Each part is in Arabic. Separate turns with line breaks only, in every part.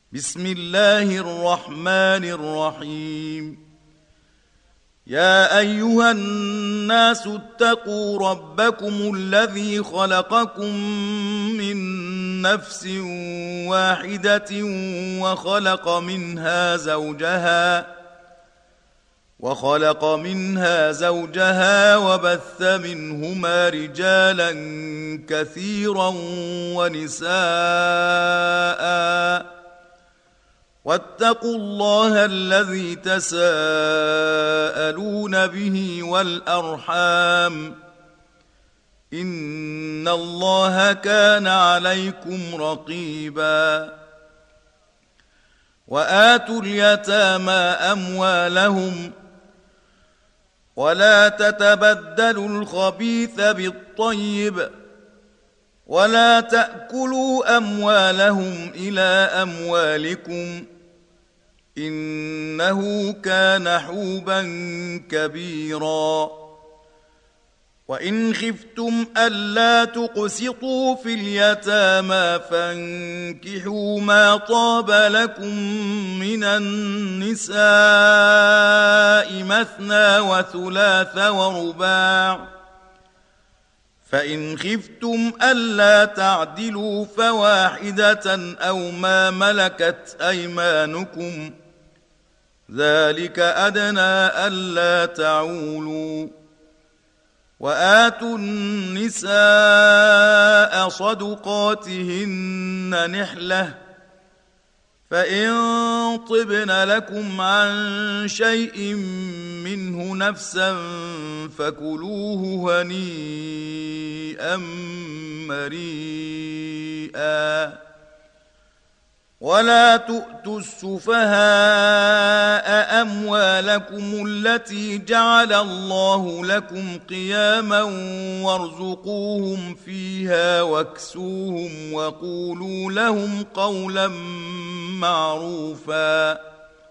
بسم الله الرحمن الرحيم. يا أيها الناس اتقوا ربكم الذي خلقكم من نفس واحدة وخلق منها زوجها وبث منهما رجالا كثيرا ونساء واتقوا الله الذي تساءلون به والأرحام إن الله كان عليكم رقيبا. وآتوا اليتامى أموالهم ولا تتبدلوا الخبيث بالطيب ولا تأكلوا أموالهم إلى أموالكم إنه كان حوبا كبيرا. وإن خفتم ألا تقسطوا في اليتامى فانكحوا ما طاب لكم من النساء مثنى وثلاث ورباع، فإن خفتم ألا تعدلوا فواحدة أو ما ملكت أيمانكم ذلك أدنى ألا تعولوا. وآتوا النساء صدقاتهن نحلة، فإن طبن لكم عن شيء منه نفسا فكلوه هنيئا مريئا. ولا تؤتوا السفهاء أموالكم التي جعل الله لكم قياما وارزقوهم فيها واكسوهم وقولوا لهم قولا معروفا.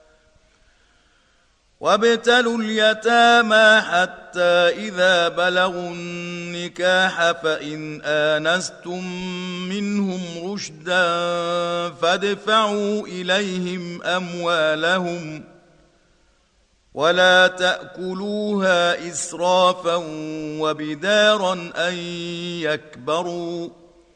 وابتلوا اليتامى حتى إذا بلغوا النكاح فإن آنستم منهم رشدا فادفعوا إليهم أموالهم ولا تأكلوها إسرافا وبدارا أن يكبروا.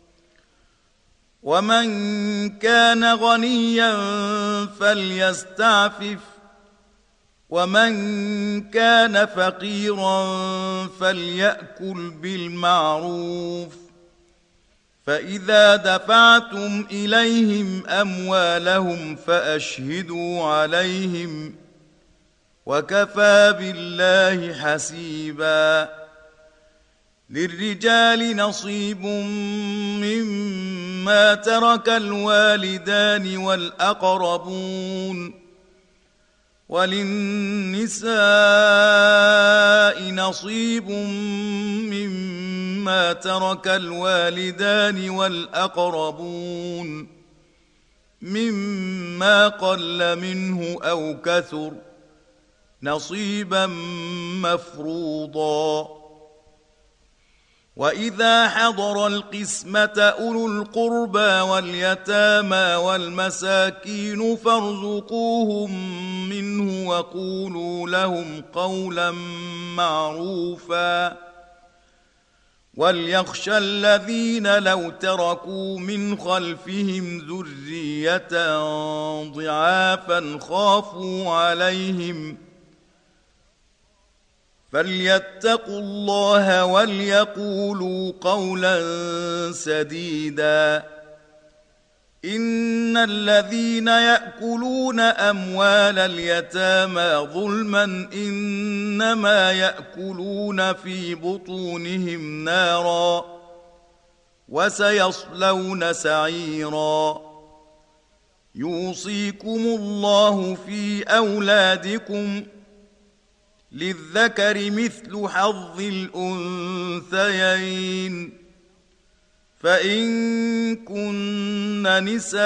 ومن كان غنيا فليستعفف ومن كان فقيرا فليأكل بالمعروف. فإذا دفعتم إليهم أموالهم فأشهدوا عليهم وكفى بالله حسيبا. للرجال نصيب مما ترك الوالدان والأقربون وللنساء نصيب مما ترك الوالدان والأقربون مما قل منه أو كثر نصيبا مفروضا. وإذا حضر القسمة أولو القربى واليتامى والمساكين فارزقوهم منه وقولوا لهم قولا معروفا. وليخشى الذين لو تركوا من خلفهم ذرية ضعافا خافوا عليهم فليتقوا الله وليقولوا قولا سديدا. إن الذين يأكلون أموال اليتامى ظلما إنما يأكلون في بطونهم نارا وسيصلون سعيرا. يوصيكم الله في أولادكم للذكر مثل حظ الأنثيين، فإن كن نساء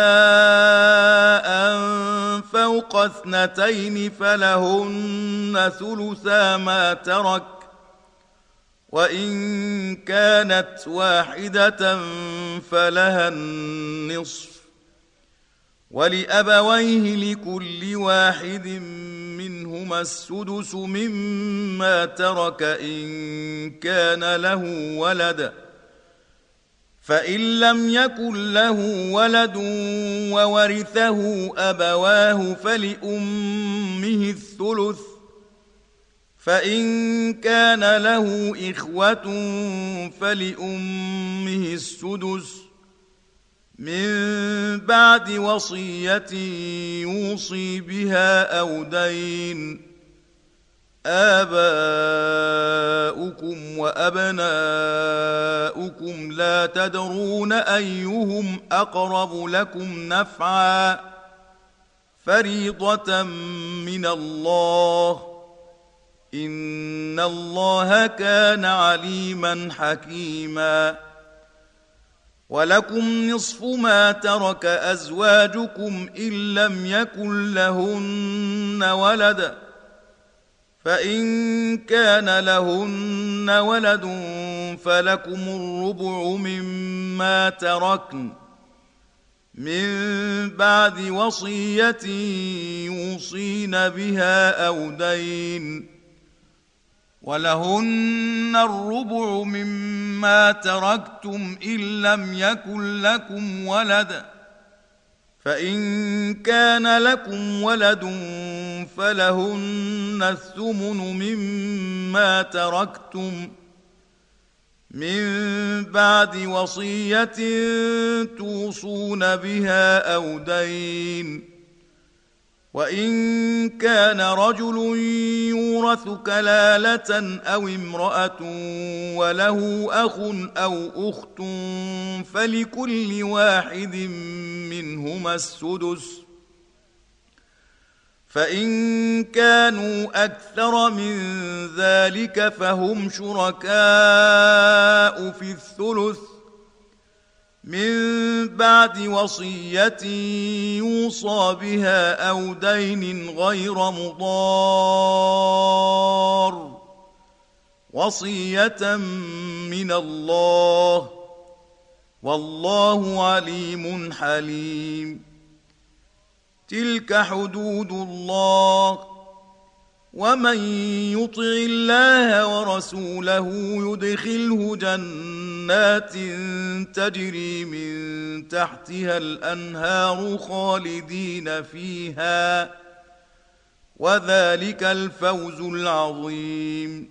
فوق 2 فلهن ثلثا ما ترك، وإن كانت واحدة فلها النصف، ولأبويه لكل واحد منهما السدس مما ترك إن كان له ولد، فإن لم يكن له ولد وورثه أبواه فلأمه الثلث، فإن كان له إخوة فلأمه السدس من بعد وصية يوصي بها أو دين. آباؤكم وأبناؤكم لا تدرون أيهم أقرب لكم نفعا، فريضة من الله، إن الله كان عليما حكيما. ولكم نصف ما ترك أزواجكم إن لم يكن لهن ولد، فإن كان لهن ولد فلكم الربع مما تركن من بعد وصية يوصين بها أو دين. ولهن الربع مما تركتم إن لم يكن لكم ولد، فإن كان لكم ولد فلهن الثمن مما تركتم من بعد وصية توصون بها أو دين. وإن كان رجل يورث كلالة أو امرأة وله أخ أو أخت فلكل واحد منهما السدس، فإن كانوا أكثر من ذلك فهم شركاء في الثلث من بعد وصية يوصى بها أو دين غير مضار، وصية من الله، والله عليم حليم. تلك حدود الله، ومن يطع الله ورسوله يدخله جنات تجري من تحتها الأنهار خالدين فيها، وذلك الفوز العظيم.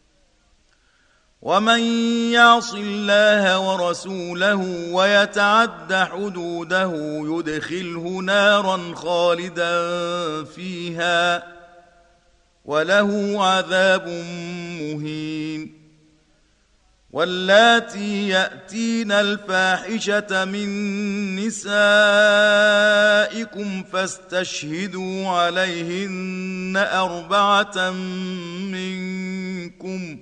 ومن يعص الله ورسوله ويتعد حدوده يدخله نارا خالدا فيها، وله عذاب مهين. واللاتي يأتين الفاحشة من نسائكم فاستشهدوا عليهن 4 منكم،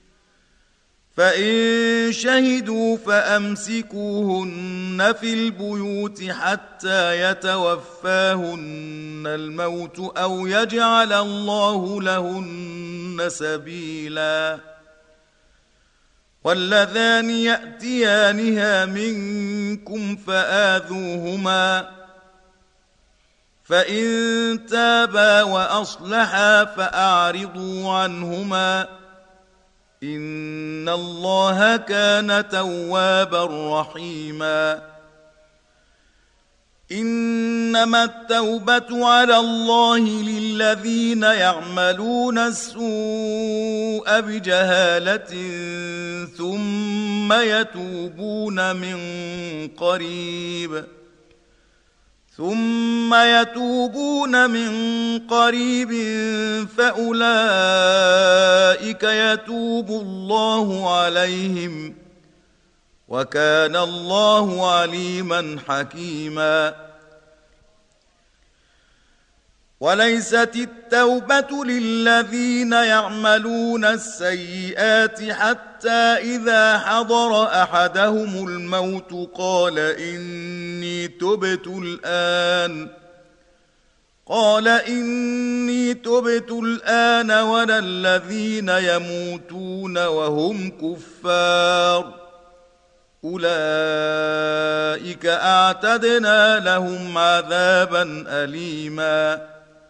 فإن شهدوا فأمسكوهن في البيوت حتى يتوفاهن الموت أو يجعل الله لهن سبيلا. واللذان يأتيانها منكم فآذوهما، فإن تابا وأصلحا فأعرضوا عنهما، إن الله كان توابا رحيما. إنما التوبة على الله للذين يعملون السوء بجهالة ثم يتوبون من قريب فأولئك يتوب الله عليهم، وكان الله عليما حكيما. وليست التوبة للذين يعملون السيئات حتى إذا حضر أحدهم الموت قال إني تبت الآن ولا الذين يموتون وهم كفار، أولئك أعتدنا لهم عذابا أليما.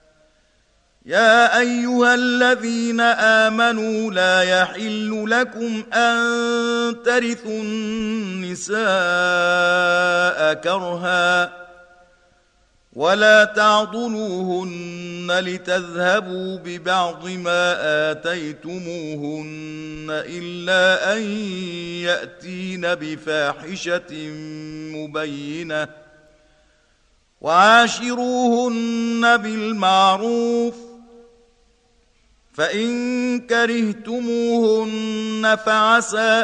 يا أيها الذين آمنوا لا يحل لكم أن ترثوا النساء كرها ولا تعضلوهن لتذهبوا ببعض ما آتيتموهن إلا أن يأتين بفاحشة مبينة وعاشروهن بالمعروف فإن كرهتموهن فعسى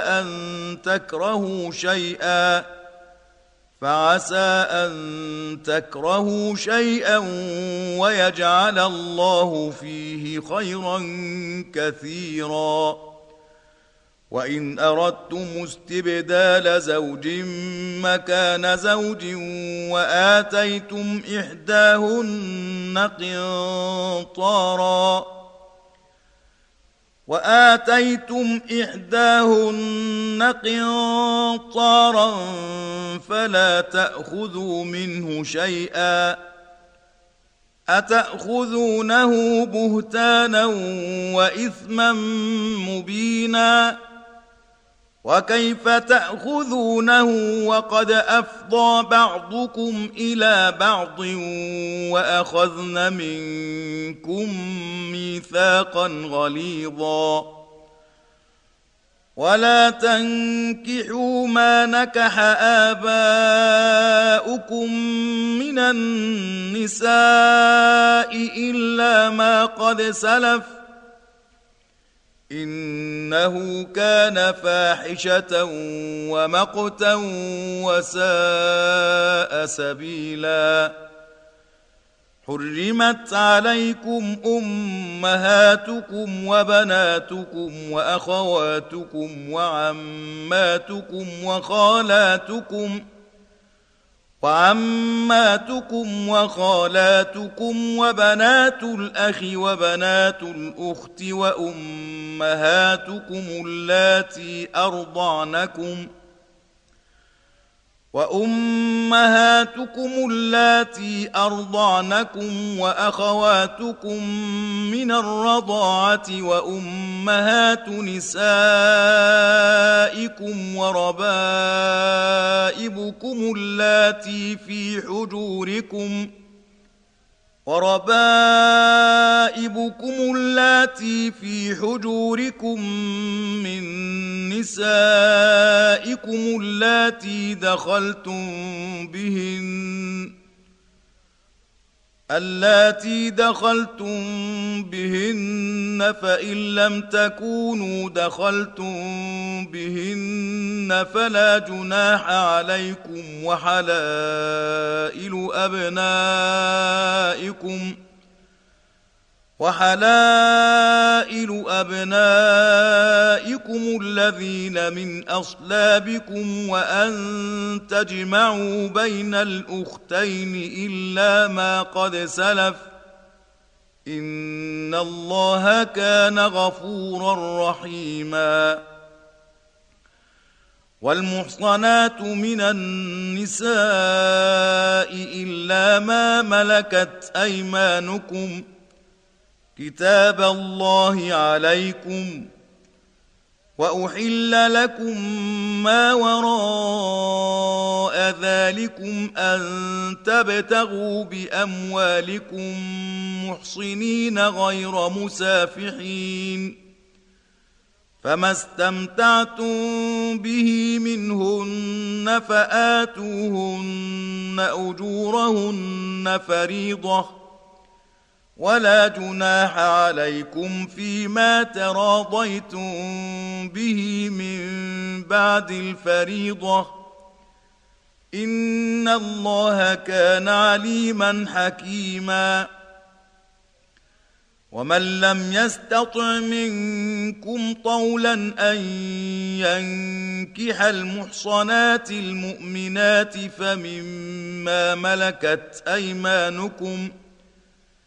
أن تكرهوا شيئا ويجعل الله فيه خيرا كثيرا. وإن أردتم استبدال زوج مكان زوج وآتيتم إحداهن قنطارا فلا تأخذوا منه شيئا أتأخذونه بهتانا وإثما مبينا وكيف تأخذونه وقد أفضى بعضكم إلى بعض وأخذن منكم ميثاقا غليظا. ولا تنكحوا ما نكح آباؤكم من النساء إلا ما قد سلف إنه كان فاحشة ومقتا وساء سبيلا. حرمت عليكم أمهاتكم وبناتكم وأخواتكم وعماتكم وخالاتكم وبنات الأخ وبنات الأخت وأمهاتكم اللاتي أرضعنكم وأخواتكم من الرضاعة وأمهات نسائكم وربائبكم اللاتي في حجوركم من نسائكم اللاتي دخلتم بهن فإن لم تكونوا دخلتم بهن فلا جناح عليكم وحلائل أبنائكم الذين من أصلابكم وأن تجمعوا بين الأختين إلا ما قد سلف إن الله كان غفورا رحيما. والمحصنات من النساء إلا ما ملكت أيمانكم كتاب الله عليكم وأحل لكم ما وراء ذلكم أن تبتغوا بأموالكم محصنين غير مسافحين فما استمتعتم به منهن فآتوهن أجورهن فريضة ولا جناح عليكم فيما تراضيتم به من بعد الفريضة إن الله كان عليما حكيما. ومن لم يستطع منكم طولا أن ينكح المحصنات المؤمنات فمما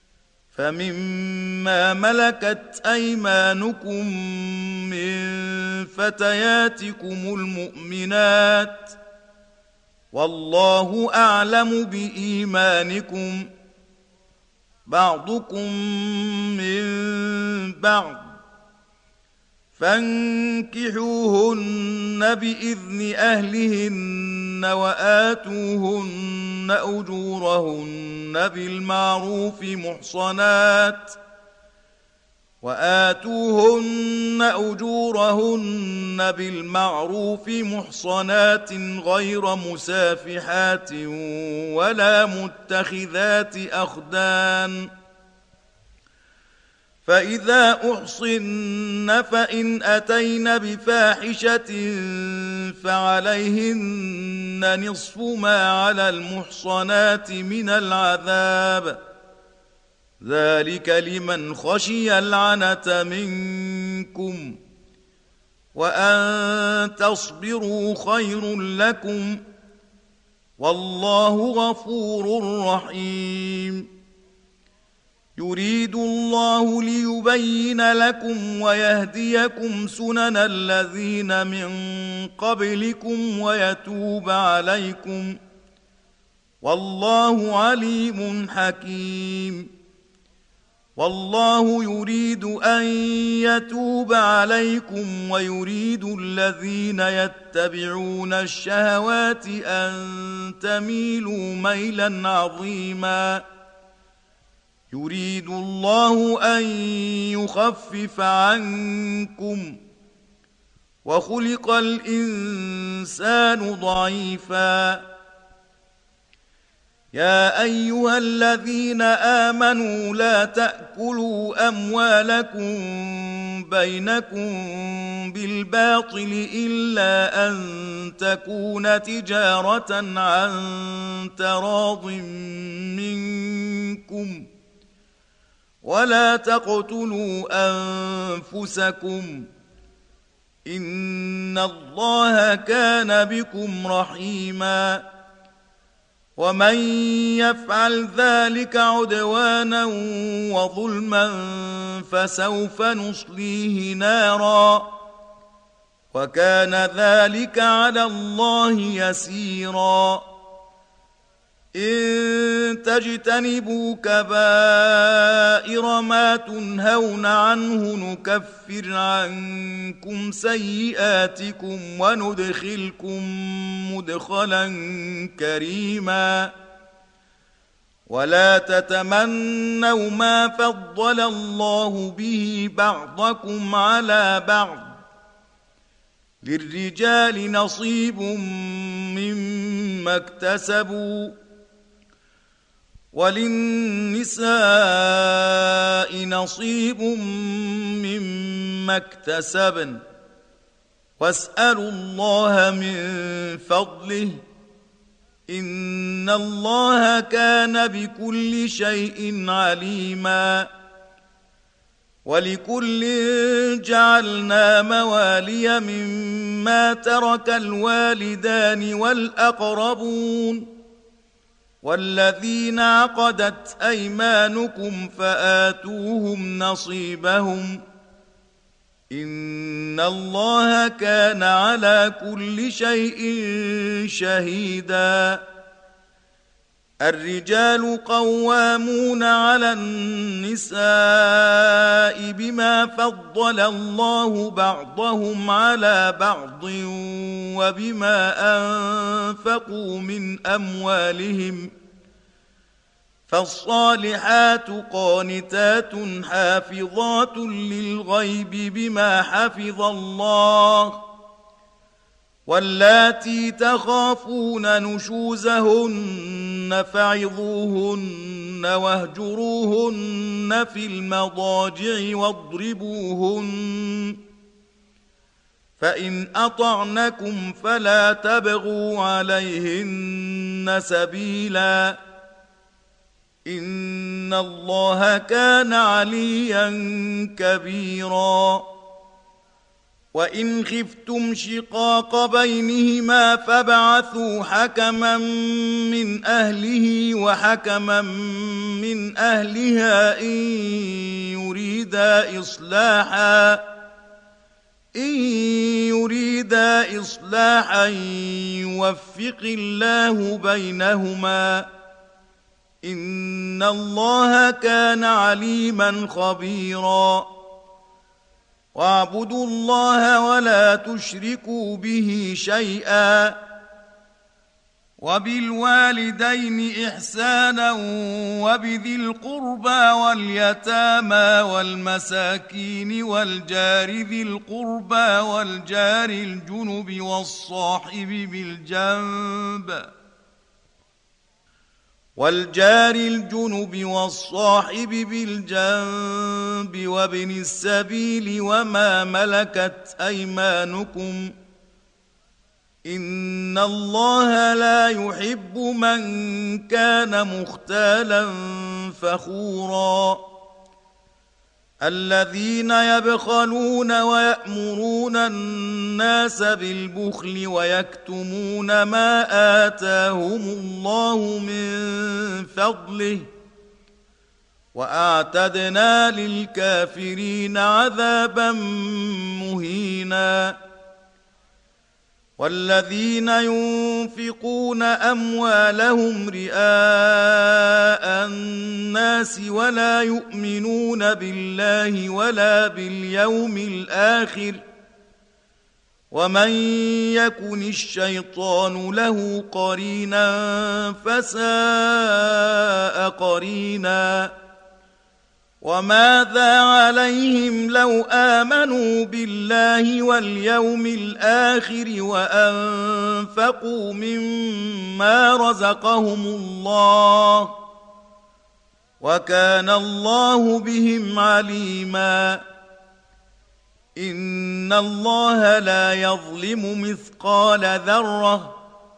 ملكت أيمانكم من فتياتكم المؤمنات والله أعلم بإيمانكم بعضكم من بعض فانكحوهن بإذن أهلهن وآتوهن أجورهن بالمعروف محصنات غير مسافحات ولا متخذات أخدان فإذا أحصن فإن أتين بفاحشة فعليهن نصف ما على المحصنات من العذاب ذلك لمن خشي العنة منكم وأن تصبروا خير لكم والله غفور رحيم يريد الله ليبين لكم ويهديكم سنن الذين من قبلكم ويتوب عليكم والله عليم حكيم والله يريد أن يتوب عليكم ويريد الذين يتبعون الشهوات أن تميلوا ميلا عظيما يريد الله أن يخفف عنكم وخلق الإنسان ضعيفا يا أيها الذين آمنوا لا تأكلوا أموالكم بينكم بالباطل إلا أن تكون تجارة عن تراض منكم ولا تقتلوا أنفسكم إن الله كان بكم رحيما ومن يفعل ذلك عدوانا وظلما فسوف نصليه نارا وكان ذلك على الله يسيرا إن تجتنبوا كبائر ما تنهون عنه نكفر عنكم سيئاتكم وندخلكم مدخلا كريما ولا تتمنوا ما فضل الله به بعضكم على بعض للرجال نصيب مما اكتسبوا وللنساء نصيب مما اكتسبن واسألوا الله من فضله إن الله كان بكل شيء عليما ولكل جعلنا موالي مما ترك الوالدان والأقربون والذين عقدت أيمانكم فآتوهم نصيبهم إن الله كان على كل شيء شهيدا الرجال قوامون على النساء بما فضل الله بعضهم على بعض وبما أنفقوا من أموالهم فالصالحات قانتات حافظات للغيب بما حفظ الله واللاتي تخافون نشوزهن فعظوهن واهجروهن في المضاجع واضربوهن فإن أطعنكم فلا تبغوا عليهن سبيلا إن الله كان عليا كبيرا وإن خفتم شقاق بينهما فابعثوا حكما من أهله وحكما من أهلها إن يريدا إصلاحا يوفق الله بينهما إن الله كان عليما خبيرا واعبدوا الله ولا تشركوا به شيئا وبالوالدين إحسانا وبذي القربى واليتامى والمساكين والجار ذي القربى والجار الجنب والصاحب بالجنب وابن السبيل وما ملكت أيمانكم إن الله لا يحب من كان مختالا فخورا الذين يبخلون ويأمرون الناس بالبخل ويكتمون ما آتاهم الله من فضله وأعتدنا للكافرين عذابا مهينا والذين ينفقون أموالهم رئاء الناس ولا يؤمنون بالله ولا باليوم الآخر ومن يكن الشيطان له قرينا فساء قرينا وماذا عليهم لو آمنوا بالله واليوم الآخر وأنفقوا مما رزقهم الله وكان الله بهم عليما إن الله لا يظلم مثقال ذرة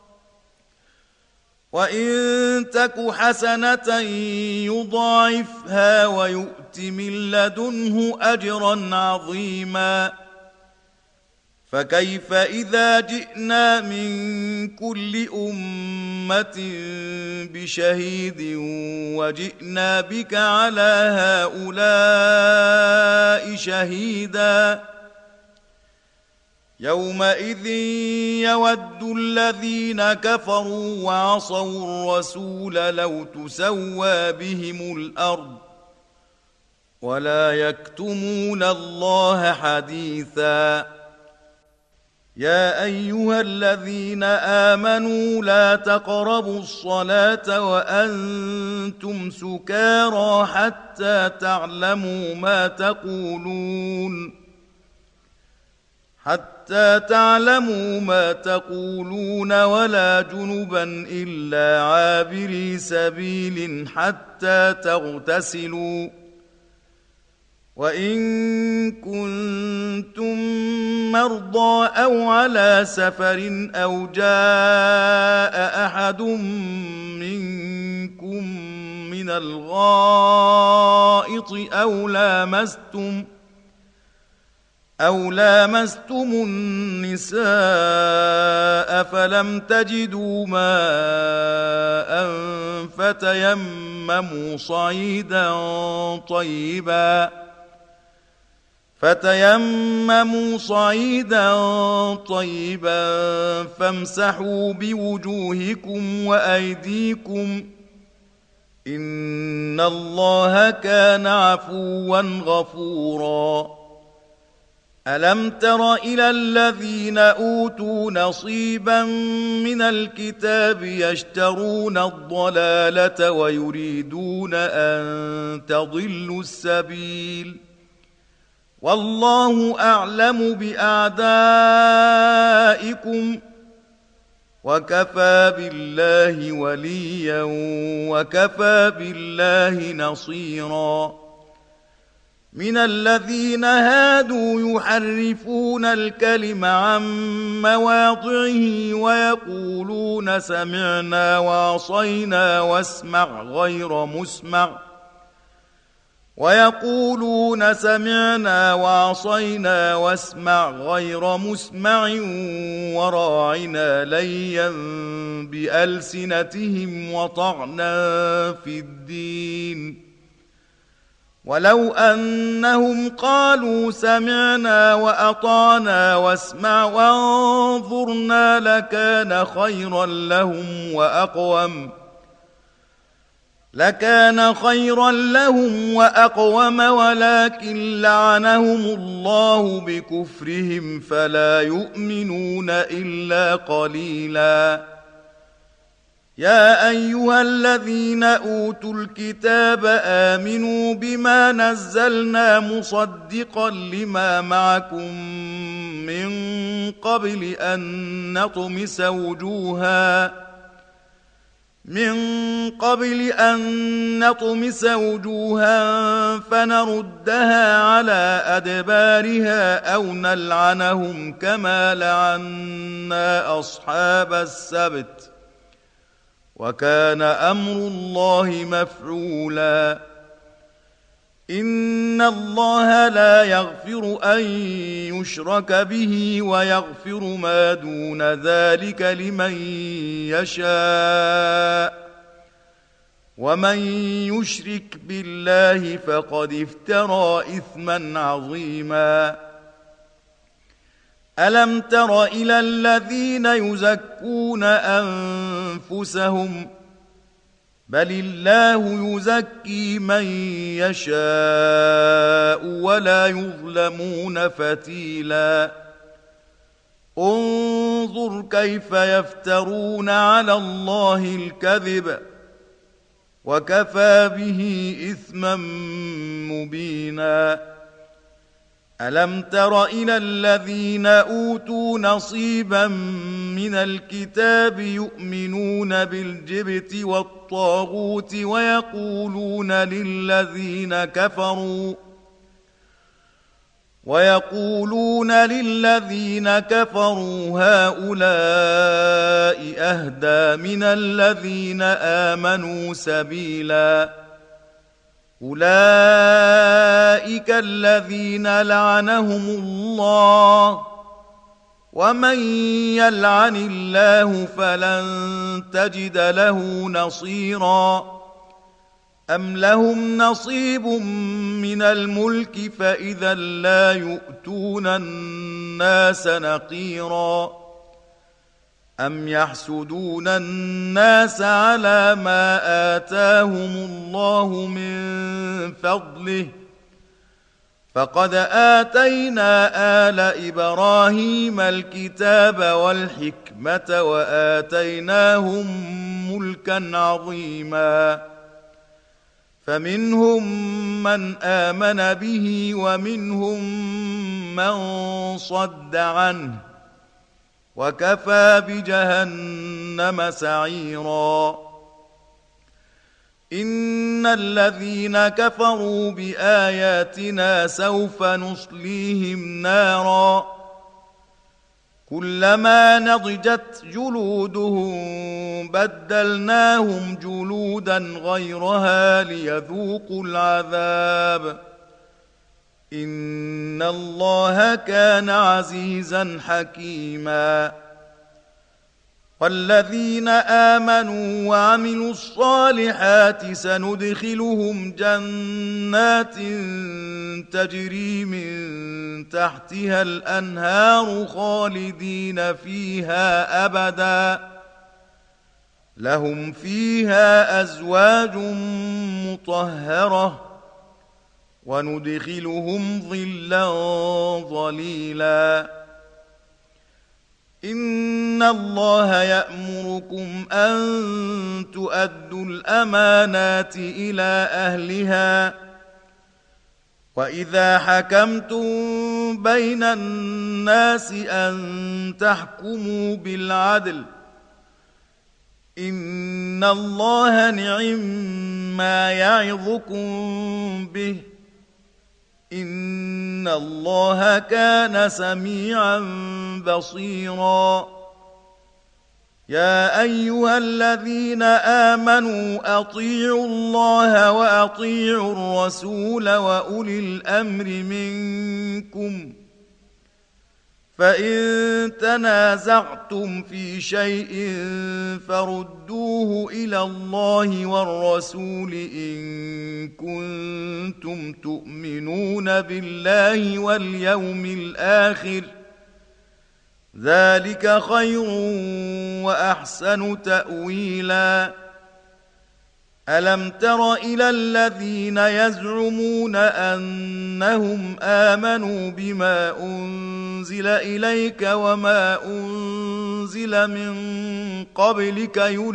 وإن تك حسنة يضاعفها ويؤت من لدنه أجرا عظيما فكيف إذا جئنا من كل أمة بشهيد وجئنا بك على هؤلاء شهيدا يومئذ يود الذين كفروا وعصوا الرسول لو تسوى بهم الأرض ولا يكتمون الله حديثا يا أيها الذين آمنوا لا تقربوا الصلاة وأنتم سكارى حتى تعلموا ما تقولون ولا جنبا إلا عابري سبيل حتى تغتسلوا وإن كنتم مرضى أو على سفر أو جاء أحد منكم من الغائط أو لامستم النساء فلم تجدوا ماء فتيمموا صعيدا طيبا فامسحوا بوجوهكم وأيديكم إن الله كان عفوا غفورا ألم تر إلى الذين أوتوا نصيبا من الكتاب يشترون الضلالة ويريدون أن تضلوا السبيل والله أعلم بأعدائكم وكفى بالله وليا وكفى بالله نصيرا من الذين هادوا يحرفون الكلم عن مواضعه ويقولون سمعنا وعصينا واسمع غير مسمع وراعنا ليا بألسنتهم وطعنا في الدين ولو أنهم قالوا سمعنا وأطعنا واسمع وانظرنا لكان خيرا لهم وأقوم ولكن لعنهم الله بكفرهم فلا يؤمنون إلا قليلا. يا أيها الذين أوتوا الكتاب آمنوا بما نزلنا مصدقا لما معكم من قبل أن نطمس وجوها فنردها على أدبارها أو نلعنهم كما لعنا أصحاب السبت وكان أمر الله مفعولا. إن الله لا يغفر أن يشرك به ويغفر ما دون ذلك لمن يشاء ومن يشرك بالله فقد افترى إثما عظيما. ألم تر إلى الذين يزكون أنفسهم بل الله يزكي من يشاء ولا يظلمون فتيلا. انظر كيف يفترون على الله الكذب وكفى به إثما مبينا. ألم تر إلى الذين أوتوا نصيبا من الكتاب يؤمنون بالجبت والطاغوت ويقولون للذين كفروا هؤلاء أهدى من الذين آمنوا سبيلا. أولئك الذين لعنهم الله ومن يلعن الله فلن تجد له نصيرا. أم لهم نصيب من الملك فإذا لا يؤتون الناس نقيرا. أم يحسدون الناس على ما آتاهم الله من فضله فقد آتينا آل إبراهيم الكتاب والحكمة وآتيناهم ملكا عظيما. فمنهم من آمن به ومنهم من صد عنه وكفى بجهنم سعيرا. إن الذين كفروا بآياتنا سوف نصليهم نارا كلما نضجت جلودهم بدلناهم جلودا غيرها ليذوقوا العذاب إن الله كان عزيزا حكيما. والذين آمنوا وعملوا الصالحات سندخلهم جنات تجري من تحتها الأنهار خالدين فيها أبدا لهم فيها أزواج مطهرة وندخلهم ظلا ظليلا. إن الله يأمركم أن تؤدوا الأمانات إلى أهلها وإذا حكمتم بين الناس أن تحكموا بالعدل إن الله نعم ما يعظكم به إن الله كان سميعا بصيرا. يا أيها الذين آمنوا أطيعوا الله وأطيعوا الرسول وأولي الأمر منكم فإن تنازعتم في شيء فردوه إلى الله والرسول إن كنتم تؤمنون بالله واليوم الآخر ذلك خير وأحسن تأويلا ألم تر إلى الذين يزعمون أنهم آمنوا بما أنزل إليك وما أنزل من قبلك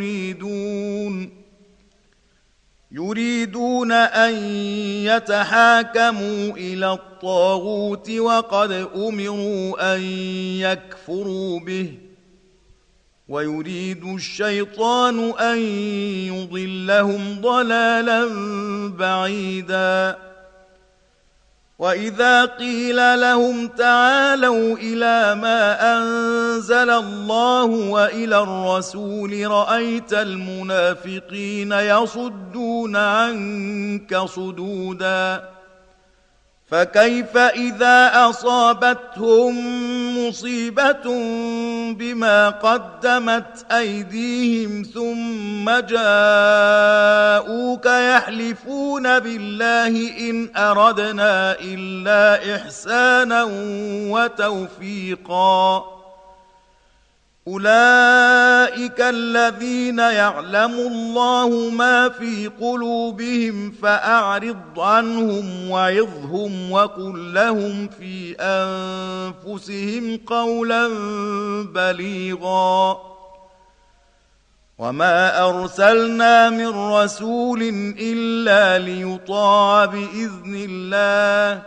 يريدون أن يتحاكموا إلى الطاغوت وقد أمروا أن يكفروا به ويريد الشيطان أن يضلهم ضلالا بعيدا وإذا قيل لهم تعالوا إلى ما أنزل الله وإلى الرسول رأيت المنافقين يصدون عنك صدودا فكيف إذا أصابتهم مصيبة بما قدمت أيديهم ثم جاءوك يحلفون بالله إن أردنا إلا إحسانا وتوفيقا أولئك الذين يعلم الله ما في قلوبهم فأعرض عنهم وعظهم وقل لهم في أنفسهم قولا بليغا وما أرسلنا من رسول إلا ليطاع بإذن الله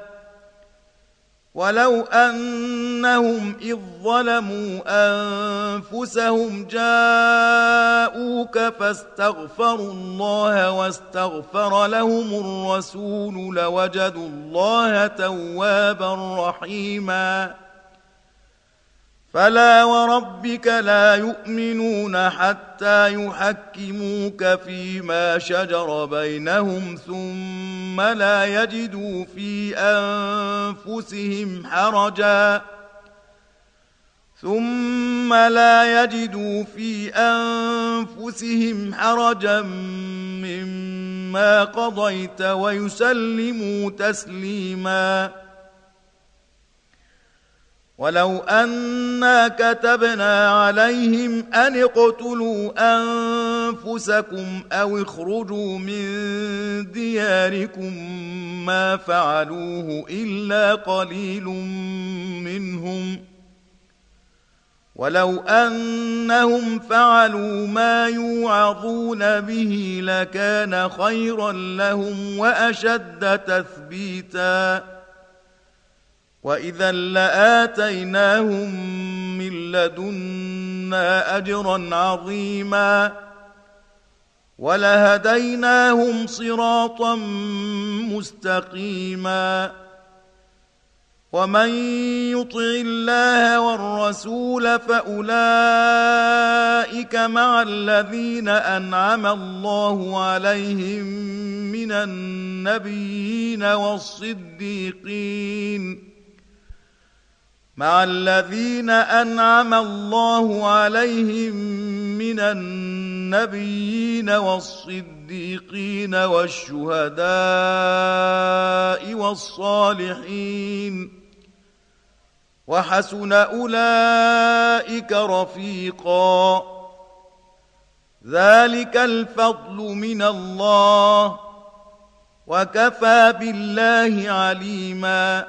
ولو أنهم إذ ظلموا أنفسهم جاءوك فاستغفروا الله واستغفر لهم الرسول لوجدوا الله توابا رحيما فلا وربك لا يؤمنون حتى يحكموك فيما شجر بينهم ثم لا يجدوا في أنفسهم حرجا مما قضيت ويسلموا تسليما ولو أنا كتبنا عليهم أن اقتلوا أنفسكم أو اخرجوا من دياركم ما فعلوه إلا قليل منهم ولو أنهم فعلوا ما يوعظون به لكان خيرا لهم وأشد تثبيتا وإذا لآتيناهم من لدنا أجرا عظيما ولهديناهم صراطا مستقيما ومن يطع الله والرسول فأولئك مع الذين أنعم الله عليهم من النبيين والصديقين والشهداء والصالحين وحسن أولئك رفيقا ذلك الفضل من الله وكفى بالله عليما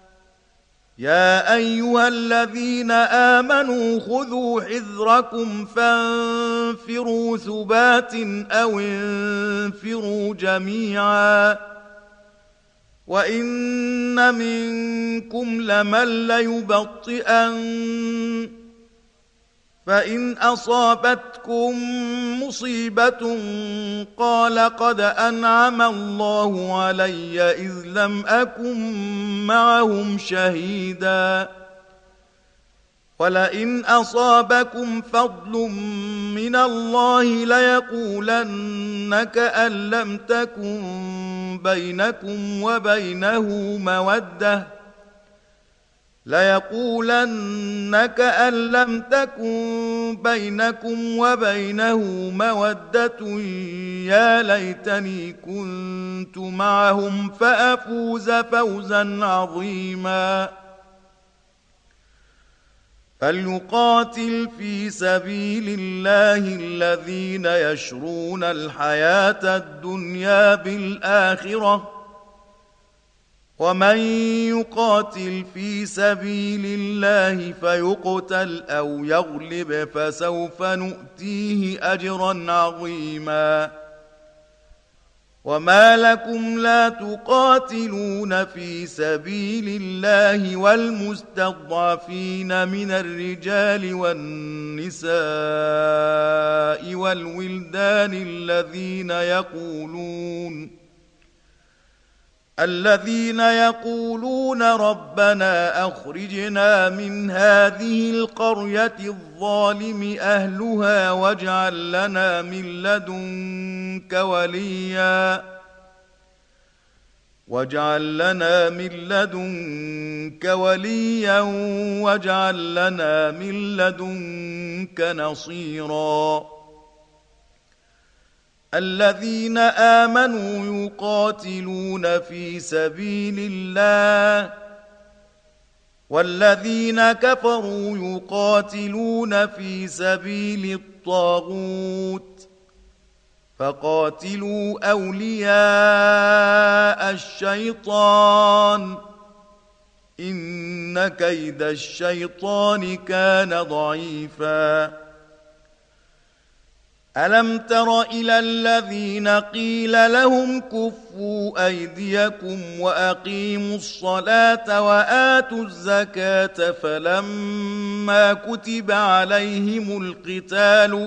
يا أيها الذين آمنوا خذوا حذركم فانفروا ثبات أو انفروا جميعا وإن منكم لمن ليبطئن فإن أصابتكم مصيبة قال قد أنعم الله علي إذ لم أكن معهم شهيدا ولئن أصابكم فضل من الله ليقولن كأن لم تكن بينكم وبينه مودة ليقولن كأن لم تكن بينكم وبينه مودة يا ليتني كنت معهم فأفوز فوزا عظيما فليقاتل في سبيل الله الذين يشرون الحياة الدنيا بالآخرة ومن يقاتل في سبيل الله فيقتل أو يغلب فسوف نؤتيه أجرا عظيما وما لكم لا تقاتلون في سبيل الله والمستضعفين من الرجال والنساء والولدان الذين يقولون ربنا أخرجنا من هذه القرية الظالم أهلها واجعل لنا من لدنك وليا واجعل لنا من لدنك نصيرا الذين آمنوا يقاتلون في سبيل الله والذين كفروا يقاتلون في سبيل الطاغوت فقاتلوا أولياء الشيطان إن كيد الشيطان كان ضعيفا ألم تر إلى الذين قيل لهم كفوا أيديكم وأقيموا الصلاة وآتوا الزكاة فلما كتب عليهم القتال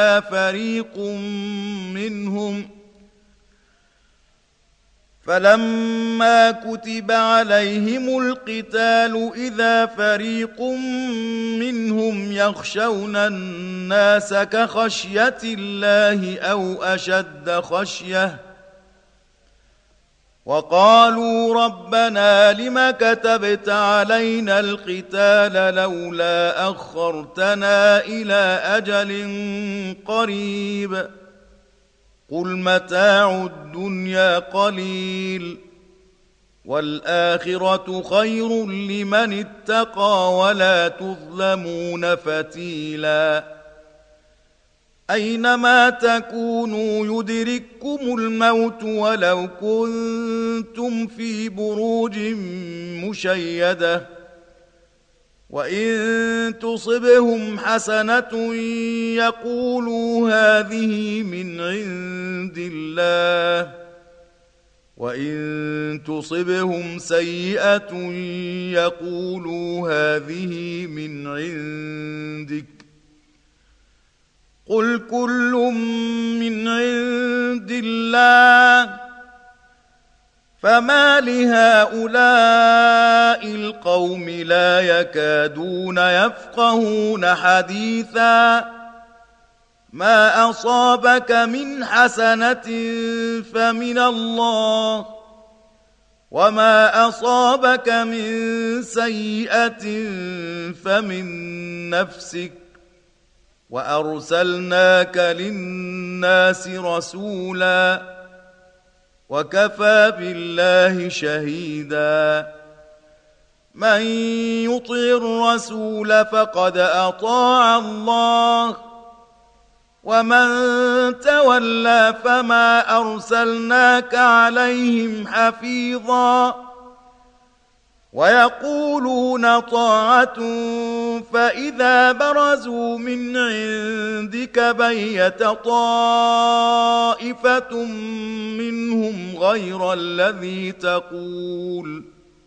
إذا فريق منهم يخشون الناس كخشية الله أو أشد خشية وقالوا ربنا لم كتبت علينا القتال لولا أخرتنا إلى أجل قريب قل متاع الدنيا قليل والآخرة خير لمن اتقى ولا تظلمون فتيلا أينما تكونوا يدرككم الموت ولو كنتم في بروج مشيدة وإن تصبهم حسنة يقولوا هذه من عند الله وإن تصبهم سيئة يقولوا هذه من عندك قل كل من عند الله فما لهؤلاء القوم لا يكادون يفقهون حديثا ما أصابك من حسنة فمن الله وما أصابك من سيئة فمن نفسك وأرسلناك للناس رسولا وكفى بالله شهيدا من يطع الرسول فقد أطاع الله ومن تولى فما أرسلناك عليهم حفيظا ويقولون طاعة فإذا برزوا من عندك بيت طائفة منهم غير الذي تقول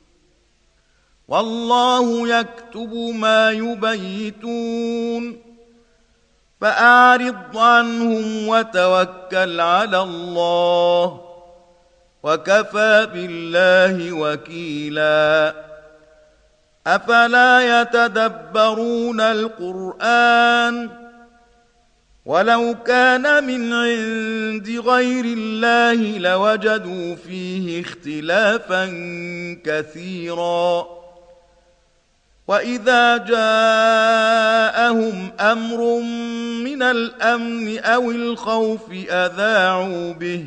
والله يكتب ما يبيتون فأعرض عنهم وتوكل على الله وكفى بالله وكيلا أفلا يتدبرون القرآن ولو كان من عند غير الله لوجدوا فيه اختلافا كثيرا وإذا جاءهم أمر من الأمن أو الخوف أذاعوا به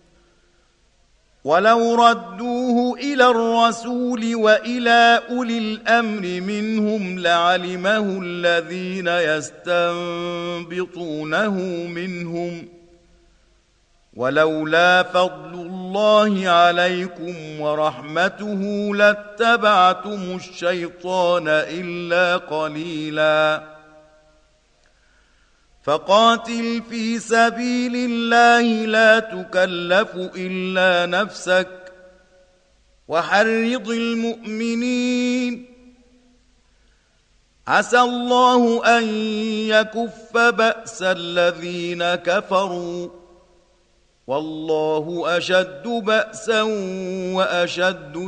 ولو ردوه إلى الرسول وإلى أولي الأمر منهم لعلمه الذين يستنبطونه منهم ولولا فضل الله عليكم ورحمته لاتبعتم الشيطان إلا قليلا فقاتل في سبيل الله لا تكلف إلا نفسك وحرض المؤمنين عسى الله أن يكف بأس الذين كفروا والله أشد بأسا وأشد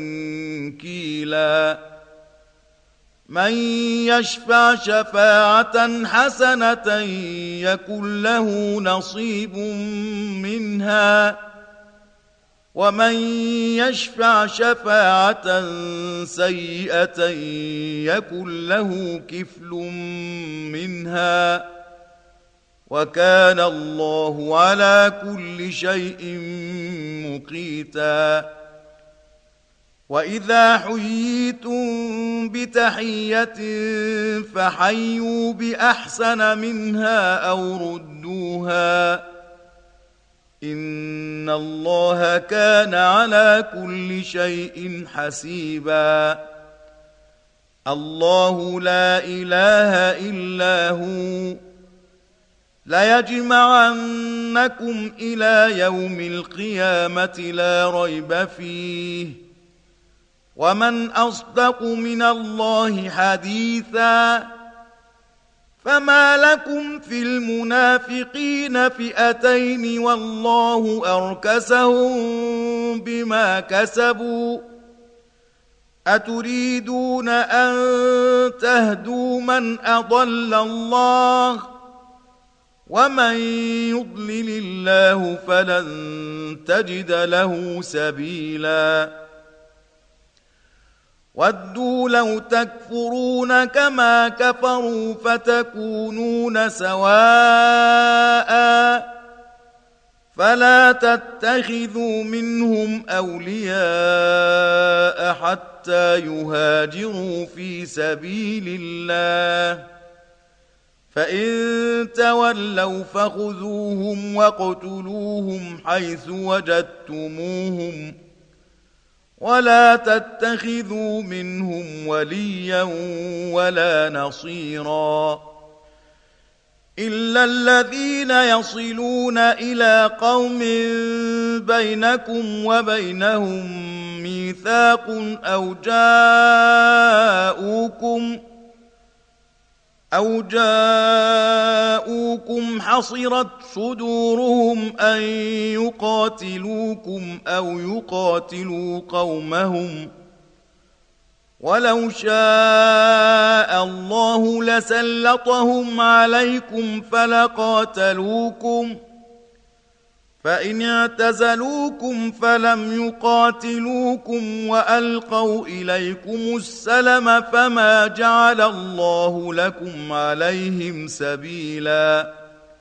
تنكيلا من يشفع شفاعة حسنة يكن له نصيب منها ومن يشفع شفاعة سيئة يكن له كفل منها وكان الله على كل شيء مقيتا وإذا حييتم بتحية فحيوا بأحسن منها أو ردوها إن الله كان على كل شيء حسيبا الله لا إله إلا هو ليجمعنكم إلى يوم القيامة لا ريب فيه ومن أصدق من الله حديثا فما لكم في المنافقين فئتين والله أركسهم بما كسبوا أتريدون أن تهدوا من أضل الله ومن يضلل الله فلن تجد له سبيلا ودوا لو تكفرون كما كفروا فتكونون سواء فلا تتخذوا منهم أولياء حتى يهاجروا في سبيل الله فإن تولوا فخذوهم واقتلوهم حيث وجدتموهم ولا تتخذوا منهم وليا ولا نصيرا إلا الذين يصلون إلى قوم بينكم وبينهم ميثاق أو جاءوكم حصرت صدورهم أن يقاتلوكم أو يقاتلوا قومهم ولو شاء الله لسلطهم عليكم فلقاتلوكم فإن اعتزلوكم فلم يقاتلوكم وألقوا إليكم السلم فما جعل الله لكم عليهم سبيلا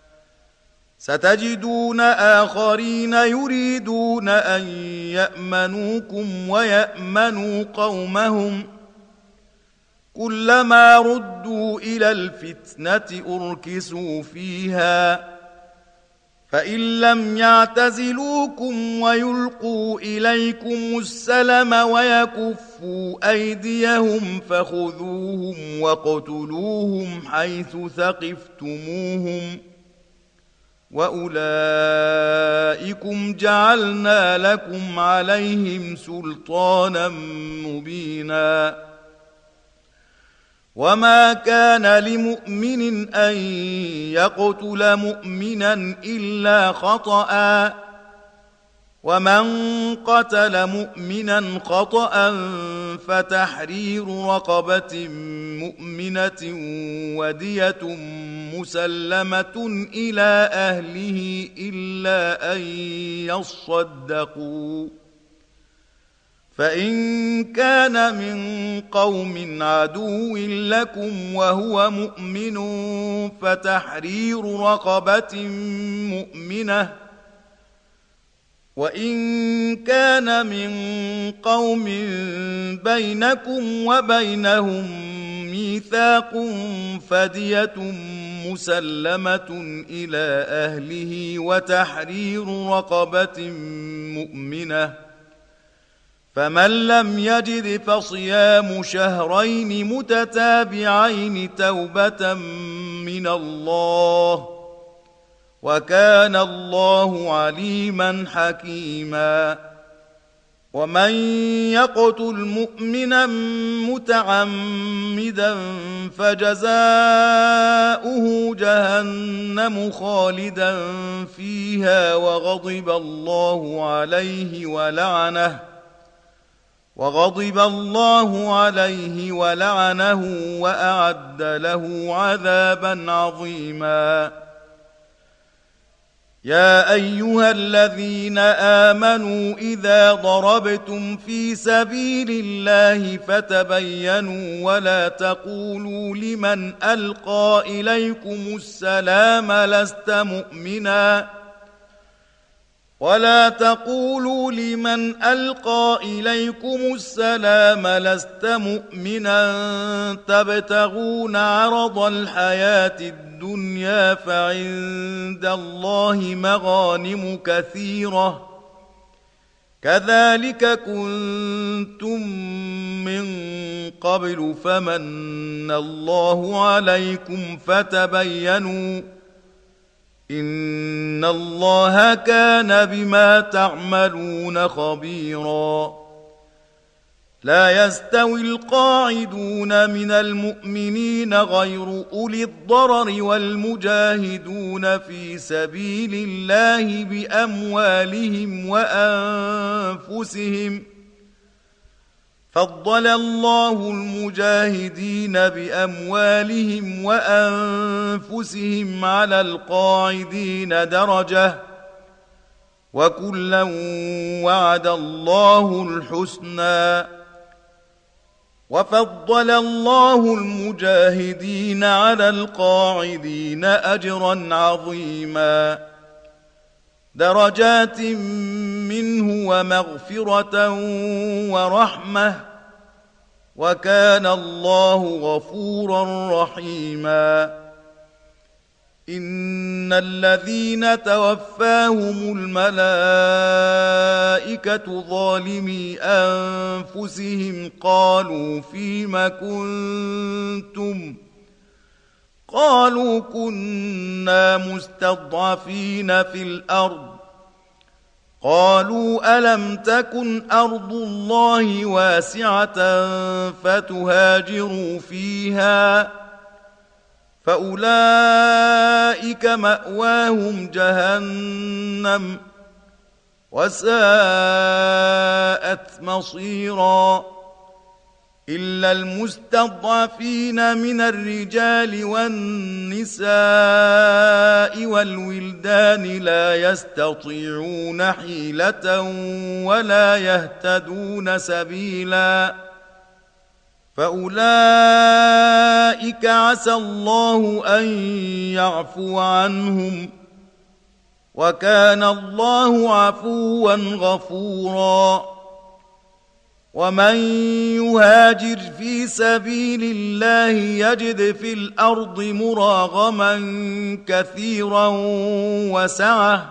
ستجدون آخرين يريدون أن يأمنوكم ويأمنوا قومهم كلما ردوا إلى الفتنة أركسوا فيها فإن لم يعتزلوكم ويلقوا إليكم السلم ويكفوا أيديهم فخذوهم واقتلوهم حيث ثقفتموهم وأولئكم جعلنا لكم عليهم سلطانا مبينا وما كان لمؤمن أن يقتل مؤمنا إلا خطأ ومن قتل مؤمنا خطأ فتحرير رقبة مؤمنة ودية مسلمة إلى أهله إلا أن يصدقوا فإن كان من قوم عدو لكم وهو مؤمن فتحرير رقبة مؤمنة، وإن كان من قوم بينكم وبينهم ميثاق فدية مسلمة إلى أهله وتحرير رقبة مؤمنة، فمن لم يجد فصيام شهرين متتابعين توبة من الله، وكان الله عليما حكيما. ومن يقتل مؤمنا متعمدا فجزاؤه جهنم خالدا فيها وغضب الله عليه ولعنه وأعد له عذابا عظيما. يا أيها الذين آمنوا إذا ضربتم في سبيل الله فتبينوا ولا تقولوا لمن ألقى إليكم السلام لست مؤمنا تبتغون عرض الحياة الدنيا فعند الله مغانم كثيرة كذلك كنتم من قبل فمن الله عليكم فتبينوا إن الله كان بما تعملون خبيرا. لا يستوي القاعدون من المؤمنين غير أولي الضرر والمجاهدون في سبيل الله بأموالهم وأنفسهم، فضل الله المجاهدين بأموالهم وأنفسهم على القاعدين درجة، وكلا وعد الله الحسنى، وفضل الله المجاهدين على القاعدين أجرا عظيما، درجات منه ومغفرة ورحمة، وكان الله غفورا رحيما. إن الذين توفاهم الملائكة ظالمي أنفسهم قالوا فيم كنتم؟ قالوا كنا مستضعفين في الأرض. قالوا ألم تكن أرض الله واسعة فتهاجروا فيها، فأولئك مأواهم جهنم وساءت مصيرا. إلا المستضعفين من الرجال والنساء والولدان لا يستطيعون حيلة ولا يهتدون سبيلا، فأولئك عسى الله أن يعفو عنهم، وكان الله عفوا غفورا. ومن يهاجر في سبيل الله يجد في الأرض مراغما كثيرا وسعة،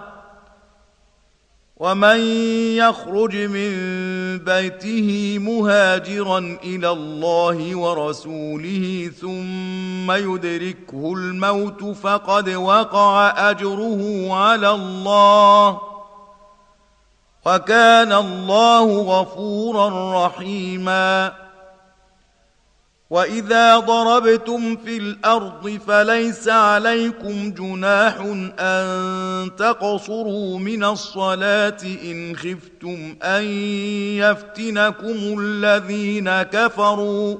ومن يخرج من بيته مهاجرا إلى الله ورسوله ثم يدركه الموت فقد وقع أجره على الله، وكان الله غفورا رحيما. وإذا ضربتم في الأرض فليس عليكم جناح أن تقصروا من الصلاة إن خفتم أن يفتنكم الذين كفروا،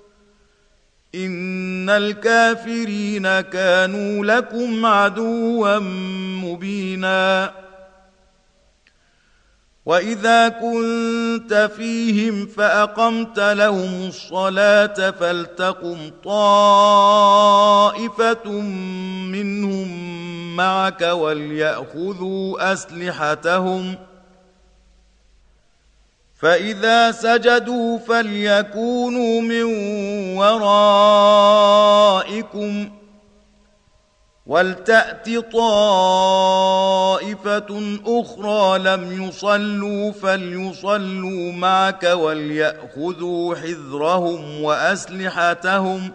إن الكافرين كانوا لكم عدوا مبينا. وإذا كنت فيهم فأقمت لهم الصلاة فلتقم طائفة منهم معك وليأخذوا أسلحتهم فإذا سجدوا فليكونوا من ورائكم ولتأت طائفة أخرى لم يصلوا فليصلوا معك وليأخذوا حذرهم وأسلحتهم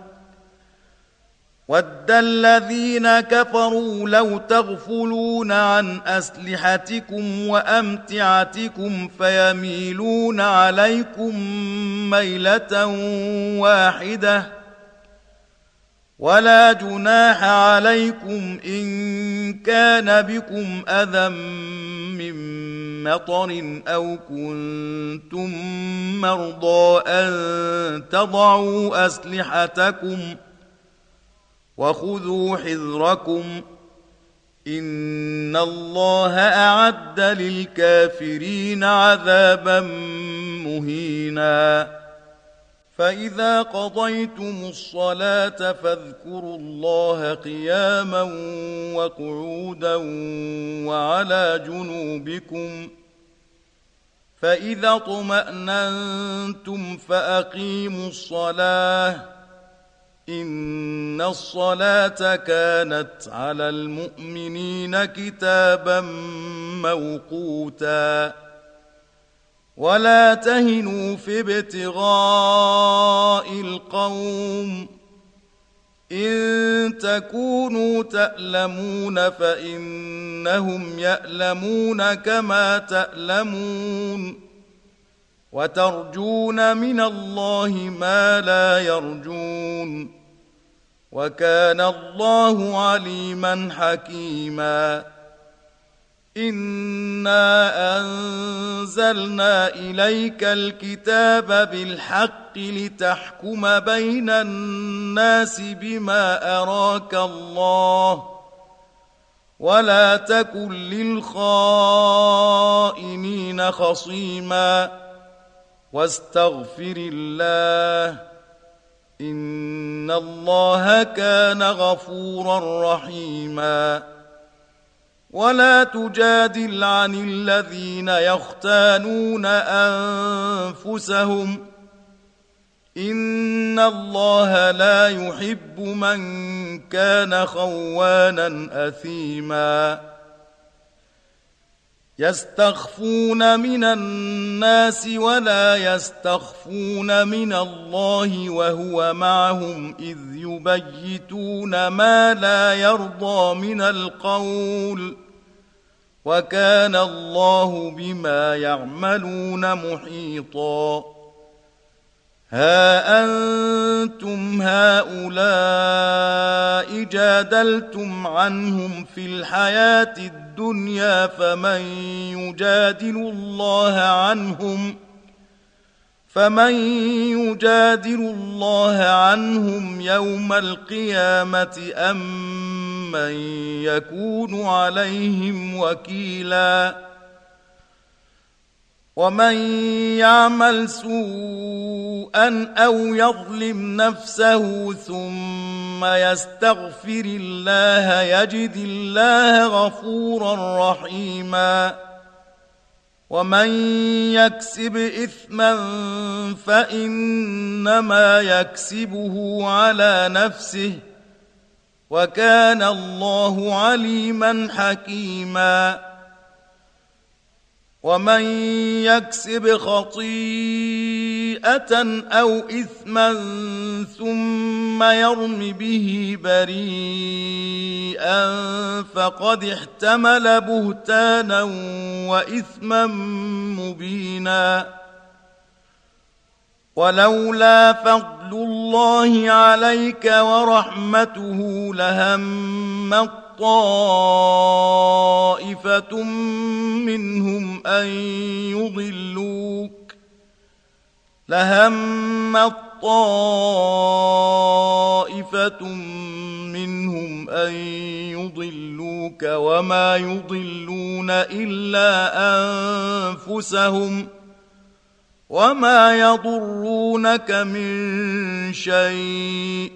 ود الذين كفروا لو تغفلون عن أسلحتكم وأمتعتكم فيميلون عليكم ميلة واحدة ولا جناح عليكم إن كان بكم أذى من مطر أو كنتم مرضى أن تضعوا أسلحتكم وخذوا حذركم إن الله أعد للكافرين عذابا مهينا فإذا قضيتم الصلاة فاذكروا الله قياما وقعودا وعلى جنوبكم فإذا اطمأننتم فأقيموا الصلاة إن الصلاة كانت على المؤمنين كتابا موقوتا ولا تهنوا في ابتغاء القوم إن تكونوا تألمون فإنهم يألمون كما تألمون وترجون من الله ما لا يرجون وكان الله عليما حكيما إنا أنزلنا إليك الكتاب بالحق لتحكم بين الناس بما أراك الله ولا تكن للخائنين خصيما واستغفر الله إن الله كان غفورا رحيما ولا تجادل عن الذين يختانون أنفسهم إن الله لا يحب من كان خوانا أثيما يستخفون من الناس ولا يستخفون من الله وهو معهم إذ يبيتون ما لا يرضى من القول وكان الله بما يعملون محيطا ها أنتم هؤلاء جادلتم عنهم في الحياة الدنيا فمن يجادل الله عنهم يوم القيامة أم من يكون عليهم وكيلا ومن يعمل سوءا أو يظلم نفسه ثم يستغفر الله يجد الله غفورا رحيما ومن يكسب إثما فإنما يكسبه على نفسه وكان الله عليما حكيما ومن يكسب خطيئة أو إثما ثم يرم به بريئا فقد احتمل بهتانا وإثما مبينا ولولا فضل الله عليك ورحمته لهم طائفة منهم أن أن يضلوك وما يضلون إلا أنفسهم وما يضرونك من شيء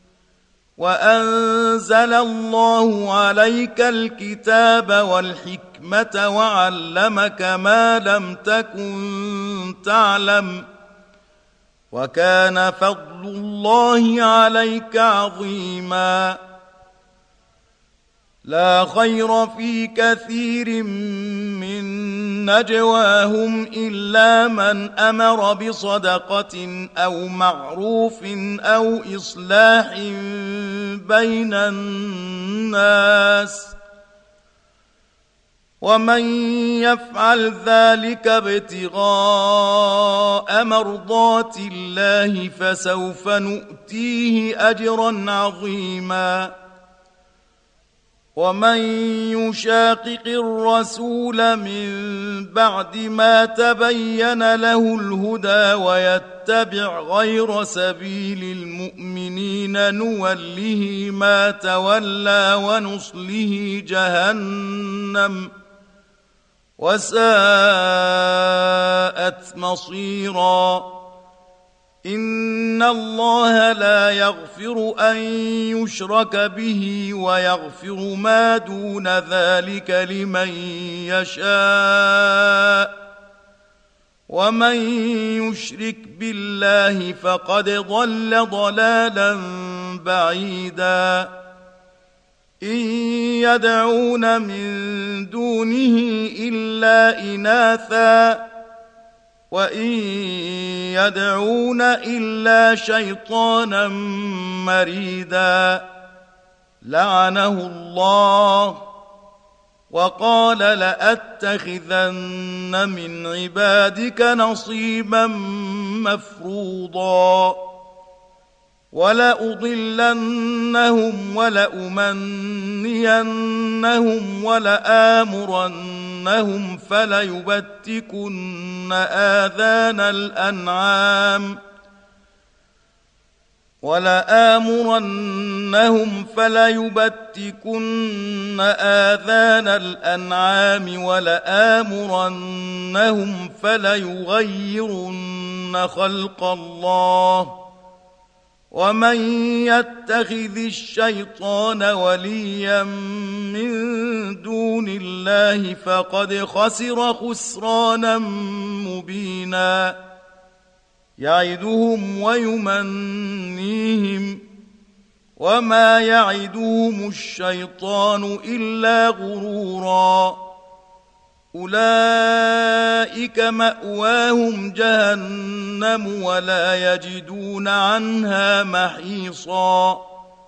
وأنزل الله عليك الكتاب والحكمة وعلمك ما لم تكن تعلم وكان فضل الله عليك عظيما لا خير في كثير من نجواهم إلا من أمر بصدقة أو معروف أو إصلاح بين الناس ومن يفعل ذلك ابتغاء مرضات الله فسوف نؤتيه أجرا عظيما ومن يشاقق الرسول من بعد ما تبين له الهدى ويتبع غير سبيل المؤمنين نوله ما تولى ونصله جهنم وساءت مصيرا إن الله لا يغفر أن يشرك به ويغفر ما دون ذلك لمن يشاء ومن يشرك بالله فقد ضل ضلالا بعيدا إن يدعون من دونه إلا إناثا وإن يدعون إلا شيطانا مريدا لعنه الله وقال لأتخذن من عبادك نصيبا مفروضا ولأضلنهم ولأمنينهم ولآمرنهم فليبتكن آذان الأنعام ولآمرنهم فليغيرن خلق الله ومن يتخذ الشيطان وليا من دون الله فقد خسر خسرانا مبينا يعدهم ويمنيهم وما يعدهم الشيطان إلا غرورا أولئك مأواهم جهنم ولا يجدون عنها محيصا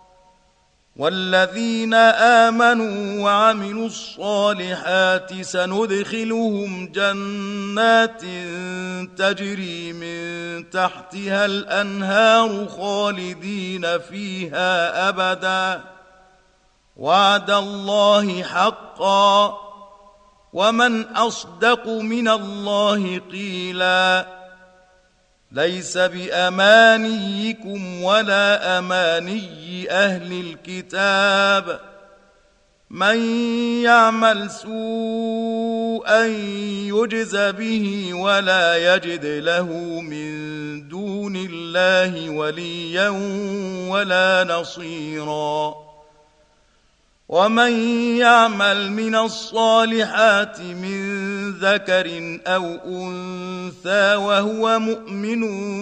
والذين آمنوا وعملوا الصالحات سندخلهم جنات تجري من تحتها الأنهار خالدين فيها أبدا وعد الله حقا ومن أصدق من الله قيلا ليس بأمانيكم ولا أماني أهل الكتاب من يعمل سوءا يجز به ولا يجد له من دون الله وليا ولا نصيرا ومن يعمل من الصالحات من ذكر أو أنثى وهو مؤمن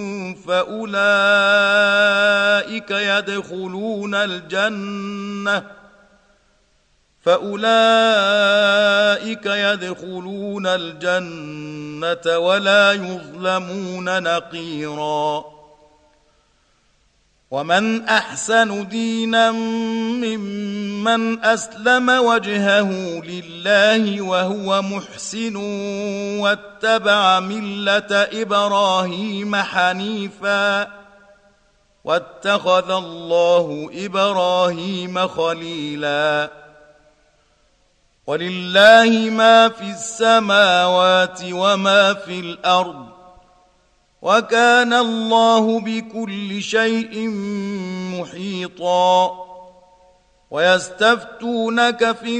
فأولئك يدخلون الجنة ولا يظلمون نقيرا ومن أحسن دينا ممن أسلم وجهه لله وهو محسن واتبع ملة إبراهيم حنيفا واتخذ الله إبراهيم خليلا ولله ما في السماوات وما في الأرض وكان الله بكل شيء محيطا ويستفتونك في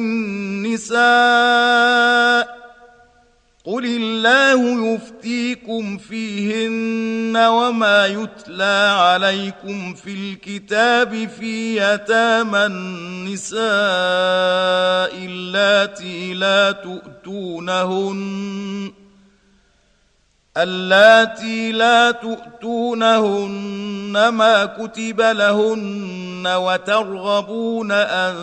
النساء قل الله يفتيكم فيهن وما يتلى عليكم في الكتاب في يتامى النساء اللاتي لا تؤتونهن ما كتب لهن وترغبون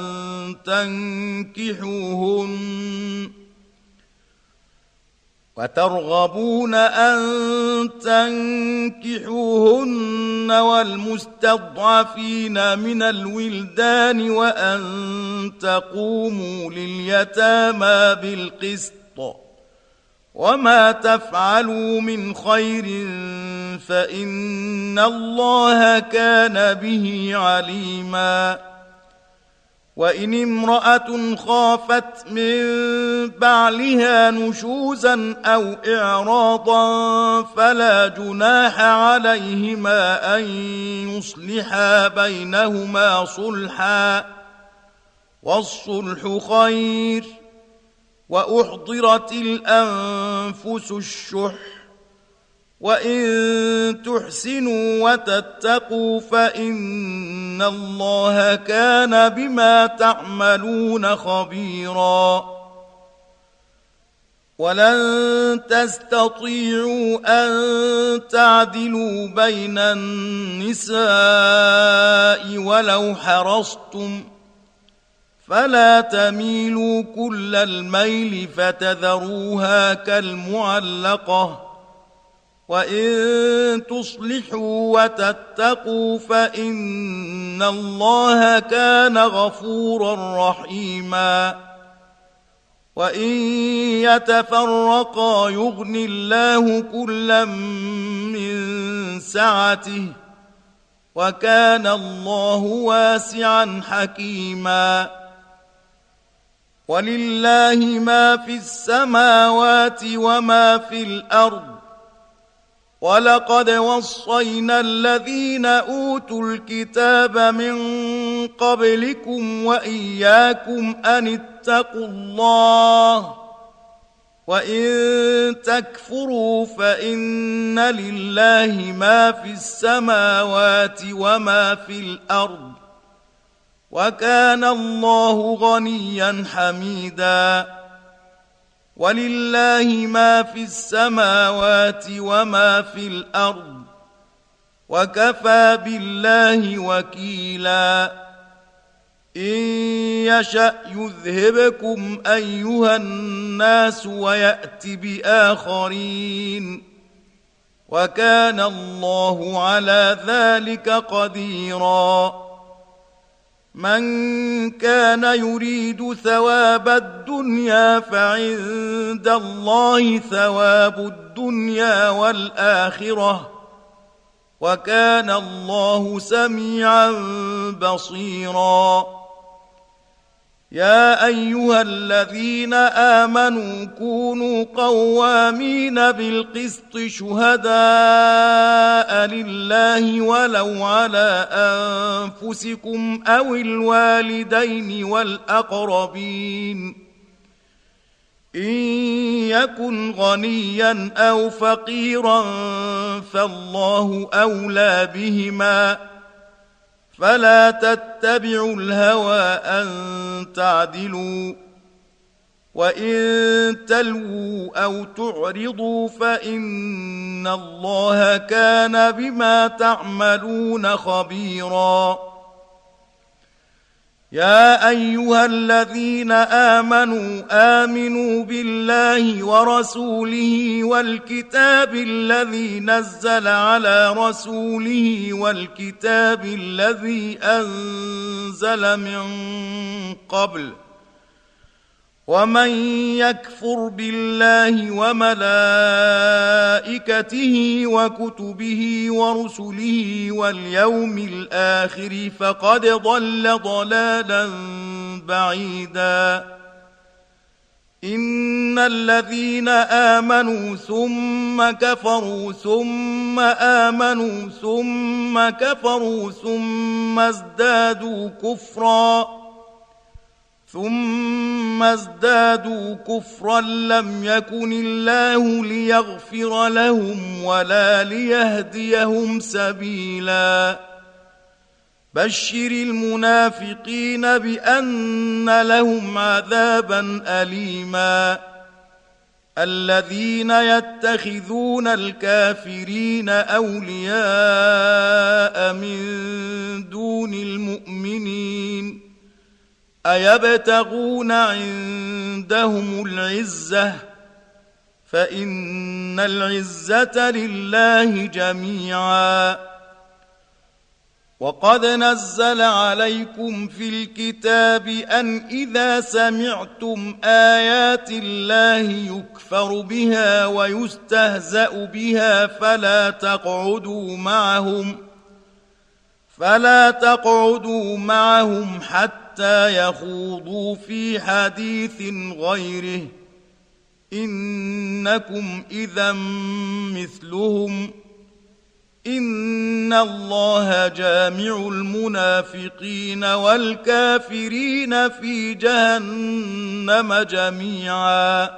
أن تنكحوهن والمستضعفين من الولدان وأن تقوموا لليتامى بالقسط وما تفعلوا من خير فإن الله كان به عليما وإن امرأة خافت من بعلها نشوزا أو إعراضا فلا جناح عليهما أن يصلحا بينهما صلحا والصلح خير وأحضرت الأنفس الشح وإن تحسنوا وتتقوا فإن الله كان بما تعملون خبيرا ولن تستطيعوا أن تعدلوا بين النساء ولو حرصتم فلا تميلوا كل الميل فتذروها كالمعلقة وإن تصلحوا وتتقوا فإن الله كان غفورا رحيما وإن يتفرقا يغن الله كلا من سعته وكان الله واسعا حكيما ولله ما في السماوات وما في الأرض ولقد وصينا الذين أوتوا الكتاب من قبلكم وإياكم أن اتقوا الله وإن تكفروا فإن لله ما في السماوات وما في الأرض وكان الله غنيا حميدا ولله ما في السماوات وما في الأرض وكفى بالله وكيلا إن يشأ يذهبكم أيها الناس ويأت بآخرين وكان الله على ذلك قديرا من كان يريد ثواب الدنيا فعند الله ثواب الدنيا والآخرة وكان الله سميعا بصيرا يا أيها الذين آمنوا كونوا قوامين بالقسط شهداء لله ولو على أنفسكم أو الوالدين والأقربين إن يكن غنيا أو فقيرا فالله أولى بهما فلا تتبعوا الهوى أن تعدلوا وإن تلووا أو تعرضوا فإن الله كان بما تعملون خبيرا يا أيها الذين آمنوا آمنوا بالله ورسوله والكتاب الذي نزل على رسوله والكتاب الذي أنزل من قبل ومن يكفر بالله وملائكته وكتبه ورسله واليوم الآخر فقد ضل ضلالا بعيدا إن الذين آمنوا ثم كفروا ثم آمنوا ثم كفروا ثم ازدادوا كفرا ثم ازدادوا كفرا لم يكن الله ليغفر لهم ولا ليهديهم سبيلا بشر المنافقين بأن لهم عذابا أليما الذين يتخذون الكافرين أولياء من دون المؤمنين أيبتغون عندهم العزة فإن العزة لله جميعا وقد نزل عليكم في الكتاب أن إذا سمعتم آيات الله يكفر بها ويستهزأ بها فلا تقعدوا معهم حتى يخوضوا في حديث غيره إنكم إذا مثلهم إن الله جامع المنافقين والكافرين في جهنم جميعا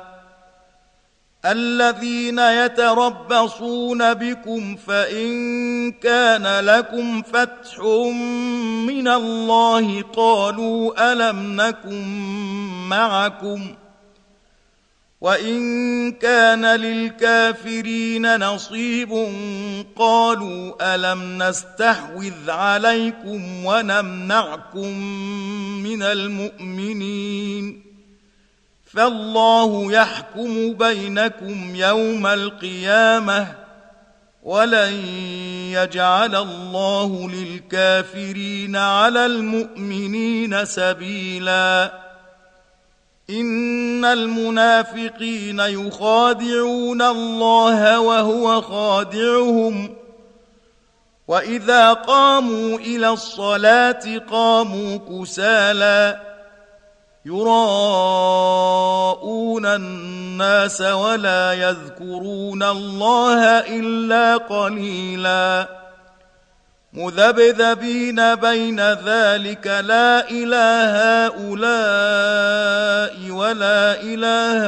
الذين يتربصون بكم فإن كان لكم فتح من الله قالوا ألم نكن معكم وإن كان للكافرين نصيب قالوا ألم نستحوذ عليكم ونمنعكم من المؤمنين فالله يحكم بينكم يوم القيامة ولن يجعل الله للكافرين على المؤمنين سبيلا إن المنافقين يخادعون الله وهو خادعهم وإذا قاموا إلى الصلاة قاموا كسالى يراءون الناس ولا يذكرون الله إلا قليلا مذبذبين بين ذلك لا إله هؤلاء ولا إله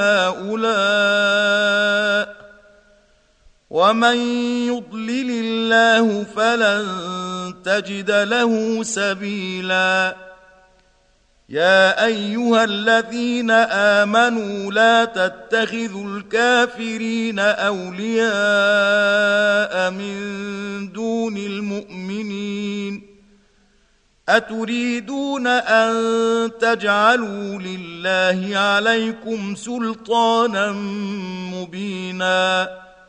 هؤلاء ومن يضلل الله فلن تجد له سبيلا يا أيها الذين آمنوا لا تتخذوا الكافرين أولياء من دون المؤمنين أتريدون أن تجعلوا لله عليكم سلطانا مبينا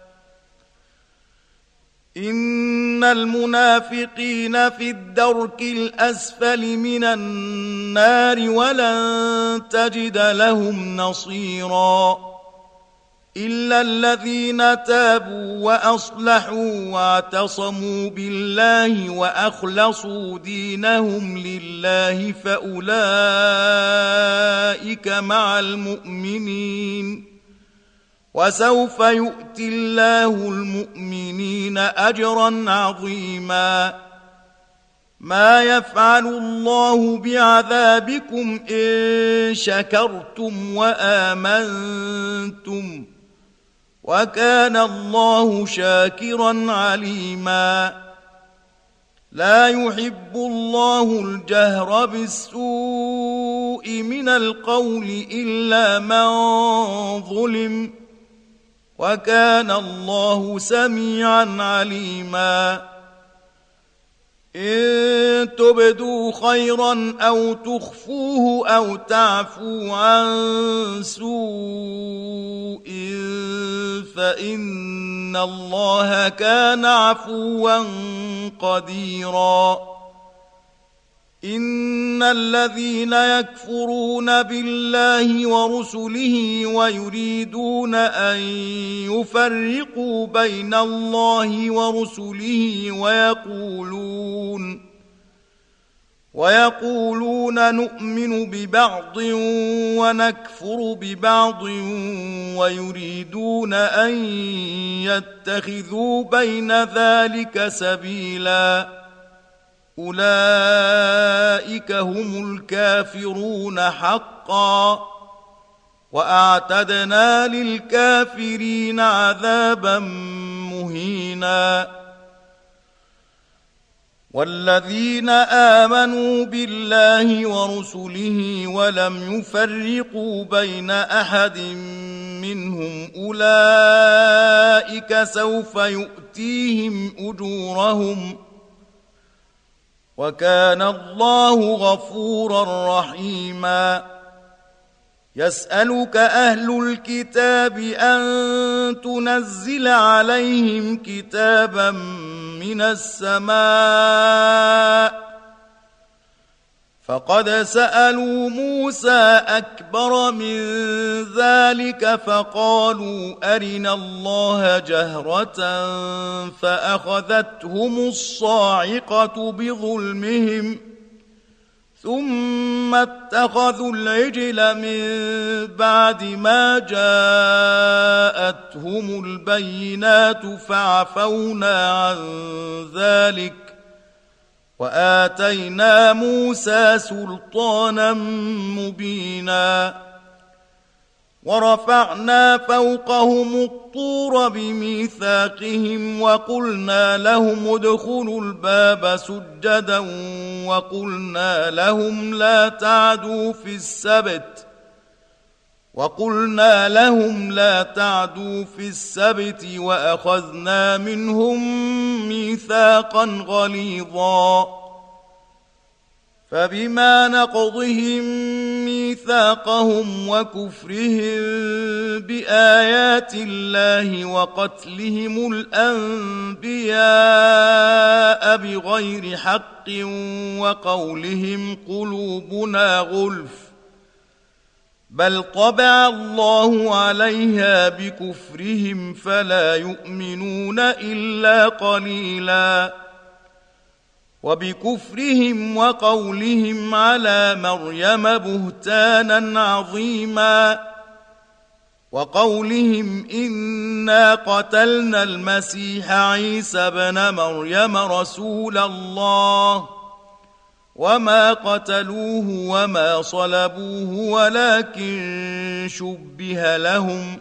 إن المنافقين في الدرك الأسفل من النار ولن تجد لهم نصيرا إلا الذين تابوا وأصلحوا واعتصموا بالله وأخلصوا دينهم لله فأولئك مع المؤمنين وسوف يؤتي الله المؤمنين أجرا عظيما ما يفعل الله بعذابكم إن شكرتم وآمنتم وكان الله شاكرا عليما لا يحب الله الجهر بالسوء من القول إلا من ظلم وكان الله سميعا عليما إن تبدوا خيرا أو تخفوه أو تعفوا عن سوء فإن الله كان عفوا قديرا إن الذين يكفرون بالله ورسله ويريدون أن يفرقوا بين الله ورسله ويقولون نؤمن ببعض ونكفر ببعض ويريدون أن يتخذوا بين ذلك سبيلا أولئك هم الكافرون حقا وأعتدنا للكافرين عذابا مهينا والذين آمنوا بالله ورسله ولم يفرقوا بين أحد منهم أولئك سوف يؤتيهم أجورهم وكان الله غفورا رحيما يسألك أهل الكتاب أن تنزل عليهم كتابا من السماء فقد سألوا موسى أكبر من ذلك فقالوا أرنا الله جهرة فأخذتهم الصاعقة بظلمهم ثم اتخذوا العجل من بعد ما جاءتهم البينات فعفونا عن ذلك وآتينا موسى سلطانا مبينا ورفعنا فوقهم الطور بميثاقهم وقلنا لهم ادخلوا الباب سجدا وقلنا لهم لا تعدوا في السبت وأخذنا منهم ميثاقا غليظا فبما نقضهم ميثاقهم وكفرهم بآيات الله وقتلهم الأنبياء بغير حق وقولهم قلوبنا غلف بل طبع الله عليها بكفرهم فلا يؤمنون إلا قليلا وبكفرهم وقولهم على مريم بهتانا عظيما وقولهم إنا قتلنا المسيح عيسى ابن مريم رسول الله وما قتلوه وما صلبوه ولكن شبه لهم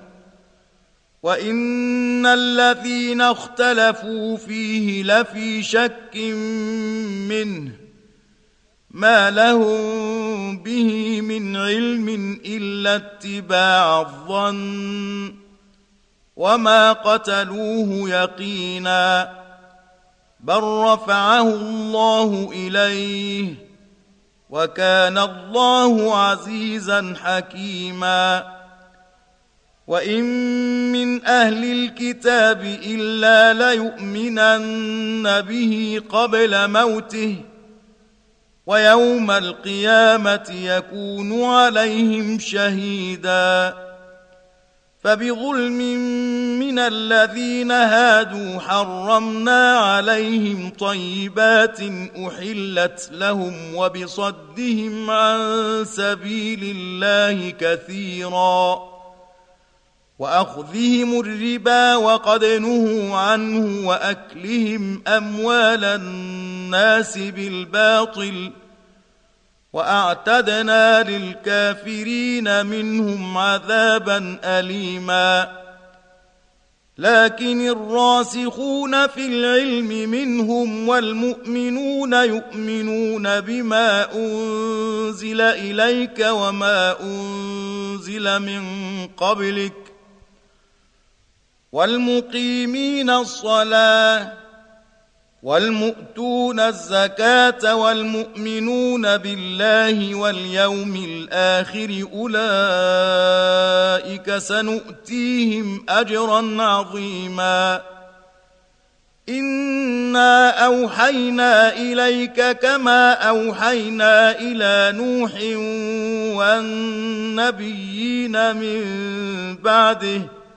وإن الذين اختلفوا فيه لفي شك منه ما لهم به من علم إلا اتباع الظن وما قتلوه يقينا بل رفعه الله إليه وكان الله عزيزا حكيما وإن من أهل الكتاب إلا ليؤمنن به قبل موته ويوم القيامة يكون عليهم شهيدا فبظلم من الذين هادوا حرمنا عليهم طيبات أحلت لهم وبصدهم عن سبيل الله كثيرا وأخذهم الربا وقد نهوا عنه وأكلهم أموال الناس بالباطل وأعتدنا للكافرين منهم عذابا أليما لكن الراسخون في العلم منهم والمؤمنون يؤمنون بما أنزل إليك وما أنزل من قبلك والمقيمين الصلاة والمؤتون الزكاة والمؤمنون بالله واليوم الآخر أولئك سنؤتيهم أجرا عظيما إنا أوحينا إليك كما أوحينا إلى نوح والنبيين من بعده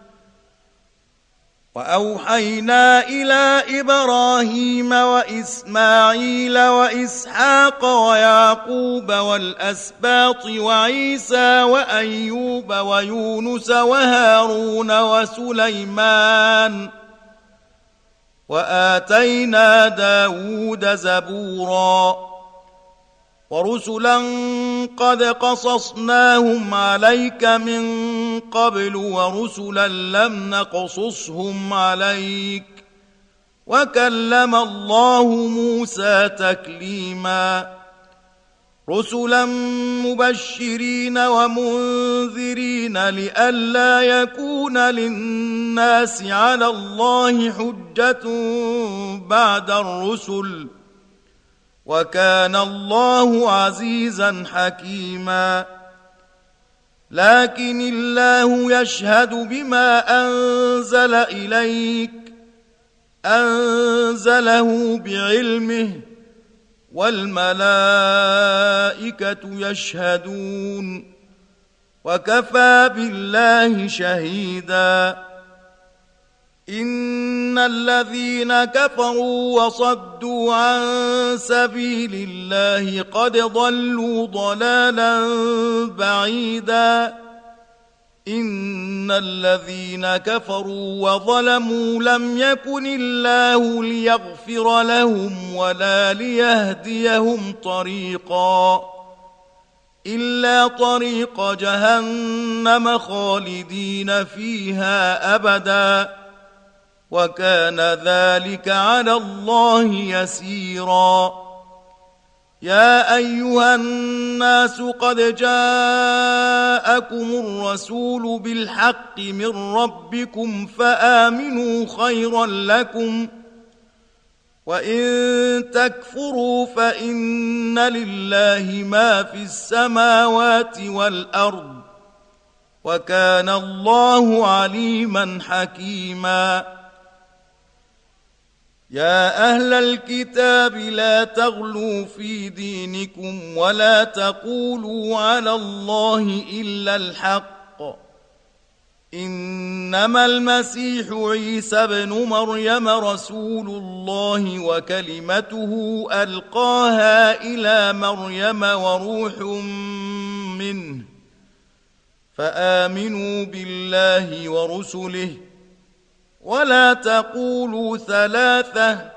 وأوحينا إلى إبراهيم وإسماعيل وإسحاق ويعقوب والأسباط وعيسى وأيوب ويونس وهارون وسليمان وآتينا داود زبورا ورسلا قد قصصناهم عليك من قبل ورسلا لم نقصصهم عليك وكلم الله موسى تكليما رسلا مبشرين ومنذرين لئلا يكون للناس على الله حجة بعد الرسل وكان الله عزيزا حكيما لكن الله يشهد بما أنزل إليك أنزله بعلمه والملائكة يشهدون وكفى بالله شهيدا إن الذين كفروا وصدوا عن سبيل الله قد ضلوا ضلالا بعيدا إن الذين كفروا وظلموا لم يكن الله ليغفر لهم ولا ليهديهم طريقا إلا طريق جهنم خالدين فيها أبدا وكان ذلك على الله يسيرا يا أيها الناس قد جاءكم الرسول بالحق من ربكم فآمنوا خيرا لكم وإن تكفروا فإن لله ما في السماوات والأرض وكان الله عليما حكيما يا أهل الكتاب لا تغلوا في دينكم ولا تقولوا على الله إلا الحق إنما المسيح عيسى بن مريم رسول الله وكلمته ألقاها إلى مريم وروح منه فآمنوا بالله ورسله ولا تقولوا ثلاثة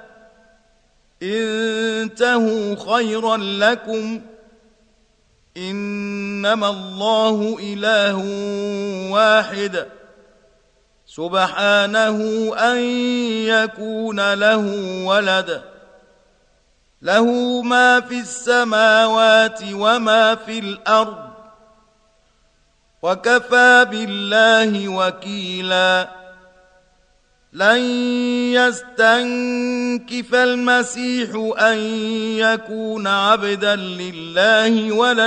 انتهوا خيرا لكم إنما الله إله واحد سبحانه أن يكون له ولد له ما في السماوات وما في الأرض وكفى بالله وكيلا لن يستنكف المسيح أن يكون عبدا لله ولا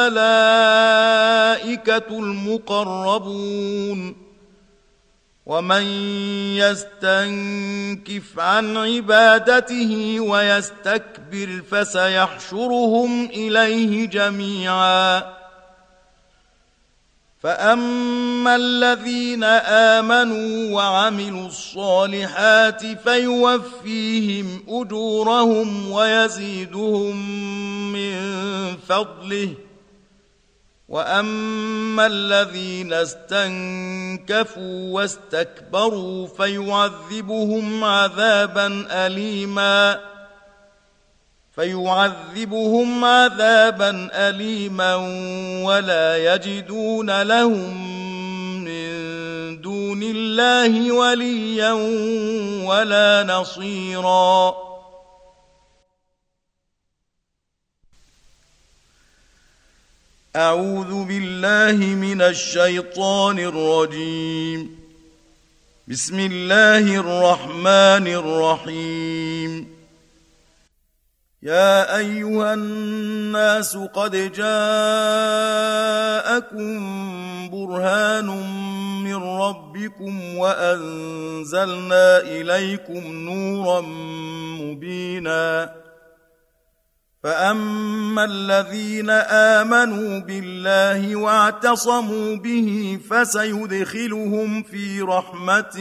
الملائكة المقربون ومن يستنكف عن عبادته ويستكبر فسيحشرهم إليه جميعا فأما الذين آمنوا وعملوا الصالحات فيوفيهم أجورهم ويزيدهم من فضله وأما الذين استنكفوا واستكبروا فيعذبهم عذابا أليما ولا يجدون لهم من دون الله وليا ولا نصيرا أعوذ بالله من الشيطان الرجيم بسم الله الرحمن الرحيم يا أيها الناس قد جاءكم برهان من ربكم وأنزلنا إليكم نورا مبينا فأما الذين آمنوا بالله واعتصموا به فسيدخلهم في رحمة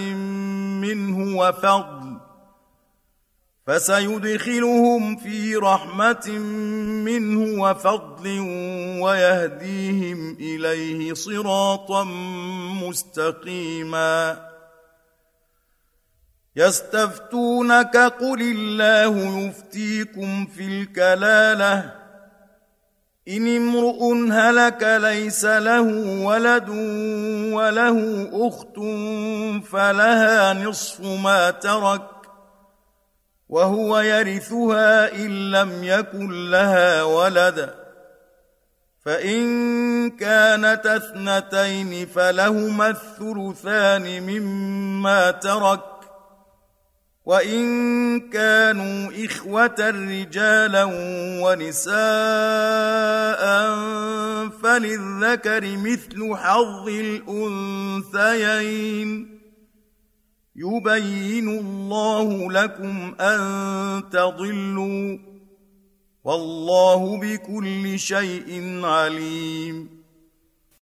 منه وفضل ويهديهم إليه صراطا مستقيما يستفتونك قل الله يفتيكم في الكلالة إن امرؤ هلك ليس له ولد وله أخت فلها نصف ما ترك وهو يرثها إن لم يكن لها ولد فإن كانت اثنتين فلهما الثلثان مما ترك وإن كانوا إخوة رجالا ونساء فللذكر مثل حظ الأنثيين يبين الله لكم أن تضلوا والله بكل شيء عليم